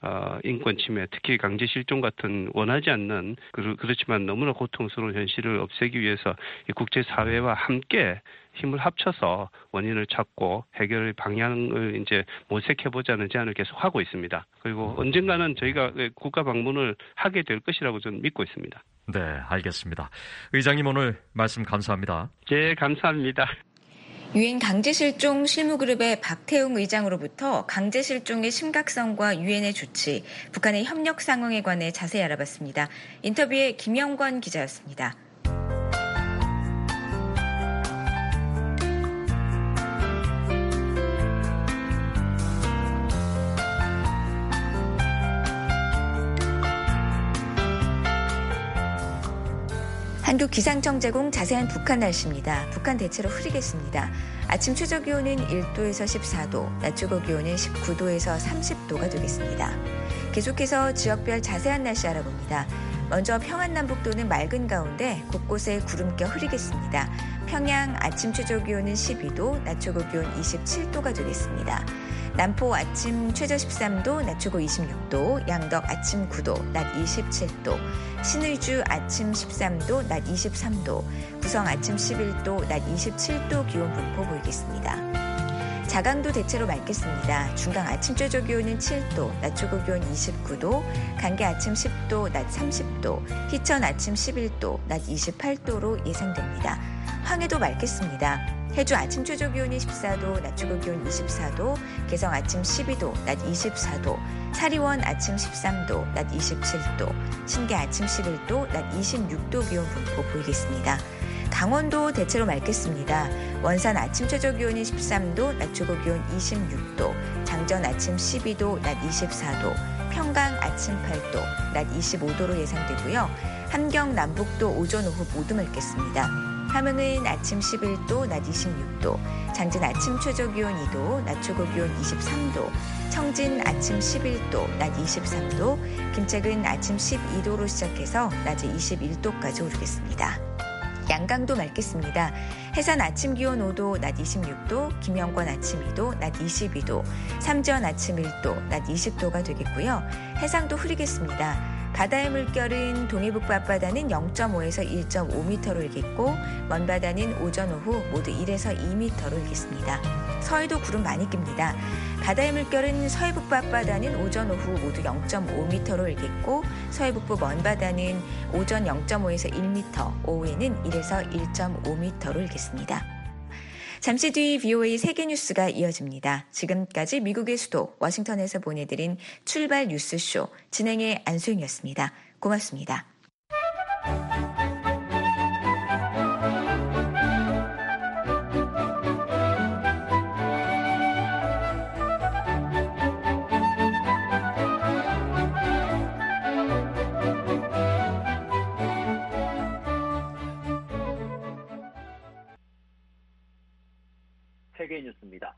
Speaker 23: 인권 침해, 특히 강제 실종 같은 원하지 않는 그렇지만 너무나 고통스러운 현실을 없애기 위해서 이 국제사회와 함께 힘을 합쳐서 원인을 찾고 해결의 방향을 이제 모색해보자는 제안을 계속 하고 있습니다. 그리고 언젠가는 저희가 국가 방문을 하게 될 것이라고 저는 믿고 있습니다.
Speaker 6: 네, 알겠습니다. 의장님 오늘 말씀 감사합니다.
Speaker 23: 네, 감사합니다.
Speaker 3: 유엔 강제실종 실무그룹의 박태웅 의장으로부터 강제실종의 심각성과 유엔의 조치, 북한의 협력 상황에 관해 자세히 알아봤습니다. 인터뷰에 김영권 기자였습니다. 한국기상청 제공 자세한 북한 날씨입니다. 북한 대체로 흐리겠습니다. 아침 최저기온은 1도에서 14도, 낮 최고기온은 19도에서 30도가 되겠습니다. 계속해서 지역별 자세한 날씨 알아봅니다. 먼저 평안남북도는 맑은 가운데 곳곳에 구름 껴 흐리겠습니다. 평양 아침 최저기온은 12도, 낮 최고기온 27도가 되겠습니다. 남포 아침 최저 13도, 낮 최고 26도, 양덕 아침 9도, 낮 27도, 신의주 아침 13도, 낮 23도, 구성 아침 11도, 낮 27도 기온 분포 보이겠습니다. 자강도 대체로 맑겠습니다. 중강 아침 최저기온은 7도, 낮 최고기온 29도, 간계 아침 10도, 낮 30도, 희천 아침 11도, 낮 28도로 예상됩니다. 황해도 맑겠습니다. 해주 아침 최저기온이 14도, 낮 최고기온 24도, 개성 아침 12도, 낮 24도, 사리원 아침 13도, 낮 27도, 신계 아침 11도, 낮 26도 기온 분포 보이겠습니다. 강원도 대체로 맑겠습니다. 원산 아침 최저기온이 13도, 낮 최고기온 26도, 장전 아침 12도, 낮 24도, 평강 아침 8도, 낮 25도로 예상되고요. 함경 남북도 오전 오후 모두 맑겠습니다. 함흥은 아침 11도, 낮 26도, 장진 아침 최저기온 2도, 낮 최고기온 23도, 청진 아침 11도, 낮 23도, 김책은 아침 12도로 시작해서 낮에 21도까지 오르겠습니다. 양강도 맑겠습니다. 해산 아침 기온 5도, 낮 26도, 김영권 아침 2도, 낮 22도, 삼전 아침 1도, 낮 20도가 되겠고요. 해상도 흐리겠습니다. 바다의 물결은 동해북부 앞바다는 0.5에서 1.5m로 일겠고 먼바다는 오전 오후 모두 1에서 2m로 일겠습니다. 서해도 구름 많이 낍니다. 바다의 물결은 서해북부 앞바다는 오전 오후 모두 0.5m로 일겠고 서해북부 먼바다는 오전 0.5에서 1m, 오후에는 1에서 1.5m로 일겠습니다. 잠시 뒤 VOA 세계뉴스가 이어집니다. 지금까지 미국의 수도 워싱턴에서 보내드린 출발 뉴스쇼 진행의 안소영이었습니다. 고맙습니다.
Speaker 7: 세계뉴스입니다.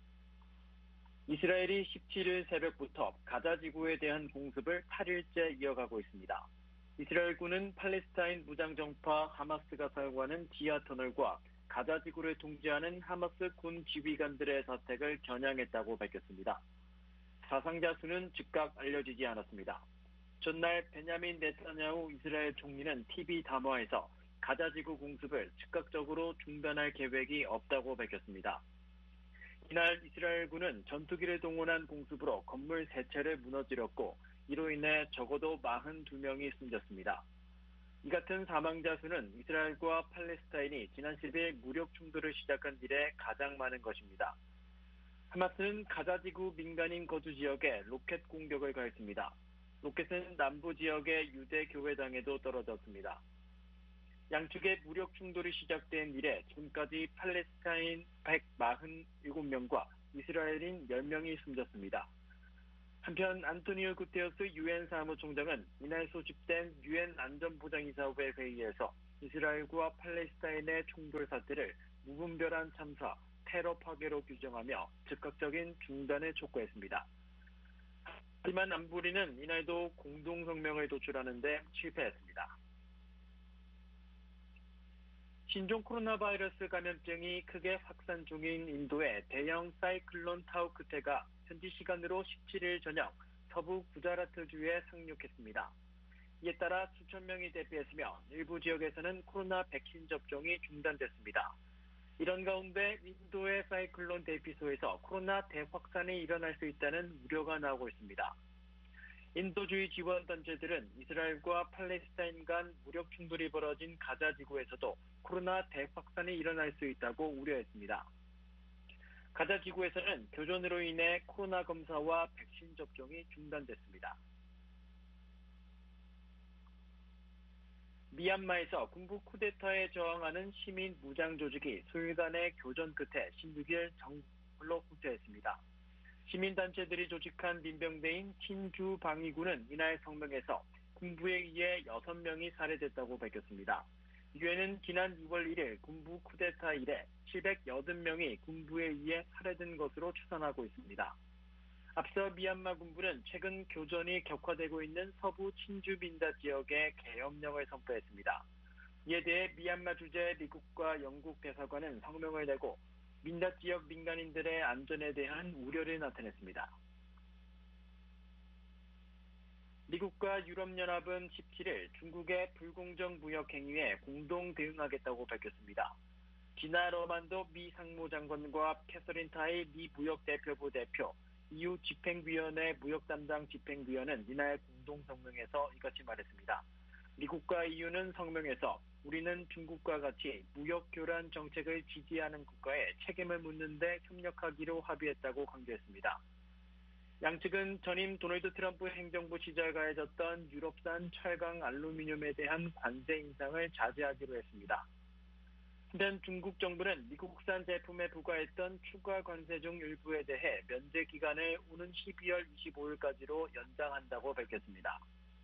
Speaker 7: 이스라엘이 17일 새벽부터 가자 지구에 대한 공습을 8일째 이어가고 있습니다. 이스라엘군은 팔레스타인 무장정파 하마스가 사용하는 지하 터널과 가자 지구를 통제하는 하마스 군 지휘관들의 사택을 겨냥했다고 밝혔습니다. 사상자 수는 즉각 알려지지 않았습니다. 전날 베냐민 네타냐후 이스라엘 총리는 TV 담화에서 가자 지구 공습을 즉각적으로 중단할 계획이 없다고 밝혔습니다. 이날 이스라엘군은 전투기를 동원한 공습으로 건물 3채를 무너뜨렸고 이로 인해 적어도 42명이 숨졌습니다. 이 같은 사망자 수는 이스라엘과 팔레스타인이 지난 10일 무력 충돌을 시작한 이래 가장 많은 것입니다. 하마스는 가자 지구 민간인 거주 지역에 로켓 공격을 가했습니다. 로켓은 남부 지역의 유대 교회당에도 떨어졌습니다. 양측의 무력 충돌이 시작된 이래 지금까지 팔레스타인 147명과 이스라엘인 10명이 숨졌습니다. 한편 안토니오 구테러스 유엔 사무총장은 이날 소집된 유엔 안전보장이사회 회의에서 이스라엘과 팔레스타인의 충돌 사태를 무분별한 참사, 테러 파괴로 규정하며 즉각적인 중단을 촉구했습니다. 하지만 안보리는 이날도 공동성명을 도출하는 데 실패했습니다. 신종 코로나 바이러스 감염증이 크게 확산 중인 인도의 대형 사이클론 타우크테가 현지 시간으로 17일 저녁 서부 구자라트주에 상륙했습니다. 이에 따라 수천 명이 대피했으며 일부 지역에서는 코로나 백신 접종이 중단됐습니다. 이런 가운데 인도의 사이클론 대피소에서 코로나 대확산이 일어날 수 있다는 우려가 나오고 있습니다. 인도주의 지원단체들은 이스라엘과 팔레스타인 간 무력 충돌이 벌어진 가자 지구에서도 코로나 대확산이 일어날 수 있다고 우려했습니다. 가자 지구에서는 교전으로 인해 코로나 검사와 백신 접종이 중단됐습니다. 미얀마에서 군부 쿠데타에 저항하는 시민 무장 조직이 수일 간의 교전 끝에 16일 정불로 후퇴했습니다. 시민단체들이 조직한 민병대인 친주 방위군은 이날 성명에서 군부에 의해 6명이 살해됐다고 밝혔습니다. 유엔은 지난 2월 1일 군부 쿠데타 이래 780명이 군부에 의해 살해된 것으로 추산하고 있습니다. 앞서 미얀마 군부는 최근 교전이 격화되고 있는 서부 친주 민다 지역에 계엄령을 선포했습니다. 이에 대해 미얀마 주재 미국과 영국 대사관은 성명을 내고 민다 지역 민간인들의 안전에 대한 우려를 나타냈습니다. 미국과 유럽연합은 17일 중국의 불공정 무역 행위에 공동 대응하겠다고 밝혔습니다. 지나 러만도 미 상무장관과 캐서린 타이 미 무역대표부 대표, EU 집행위원회 무역담당 집행위원은 이날 공동성명에서 이같이 말했습니다. 미국과 EU는 성명에서 우리는 중국과 같이 무역교란 정책을 지지하는 국가에 책임을 묻는 데 협력하기로 합의했다고 강조했습니다. 양측은 전임 도널드 트럼프 행정부 시절 가해졌던 유럽산 철강 알루미늄에 대한 관세 인상을 자제하기로 했습니다. 한편 중국 정부는 미국산 제품에 부과했던 추가 관세 중 일부에 대해 면제 기간을 오는 12월 25일까지로 연장한다고 밝혔습니다.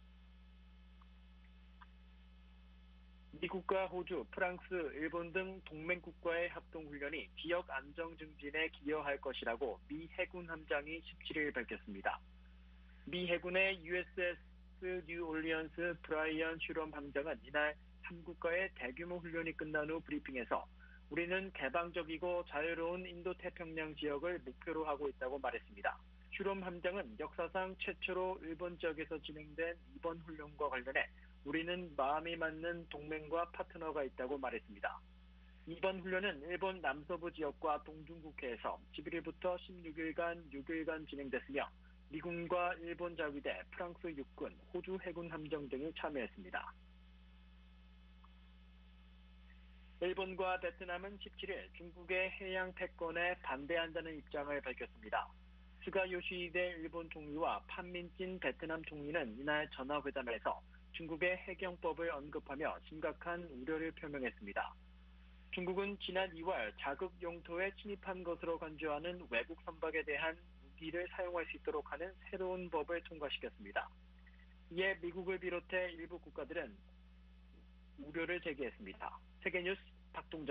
Speaker 7: 미국과 호주, 프랑스, 일본 등 동맹국과의 합동훈련이 지역 안정 증진에 기여할 것이라고 미 해군 함장이 17일 밝혔습니다. 미 해군의 USS 뉴올리언스 브라이언 슈럼 함장은 이날 3국가의 대규모 훈련이 끝난 후 브리핑에서 우리는 개방적이고 자유로운 인도태평양 지역을 목표로 하고 있다고 말했습니다. 슈럼 함장은 역사상 최초로 일본 지역에서 진행된 이번 훈련과 관련해 우리는 마음이 맞는 동맹과 파트너가 있다고 말했습니다. 이번 훈련은 일본 남서부 지역과 동중국해에서 11일부터 16일간 6일간 진행됐으며 미군과 일본 자위대, 프랑스 육군, 호주 해군 함정 등이 참여했습니다. 일본과 베트남은 17일 중국의 해양 패권에 반대한다는 입장을 밝혔습니다. 스가 요시히데 일본 총리와 판민진 베트남 총리는 이날 전화회담에서 중국의 해경법을 언급하며 심각한 우려를 표명했습니다. 중국은 지난 2월 자국 영토에 침입한 것으로 간주하는 외국 선박에 대한 무기를 사용할 수 있도록 하는 새로운 법을 통과시켰습니다. 이에 미국을 비롯해 일부 국가들은 우려를 제기했습니다. 세계뉴스 박동정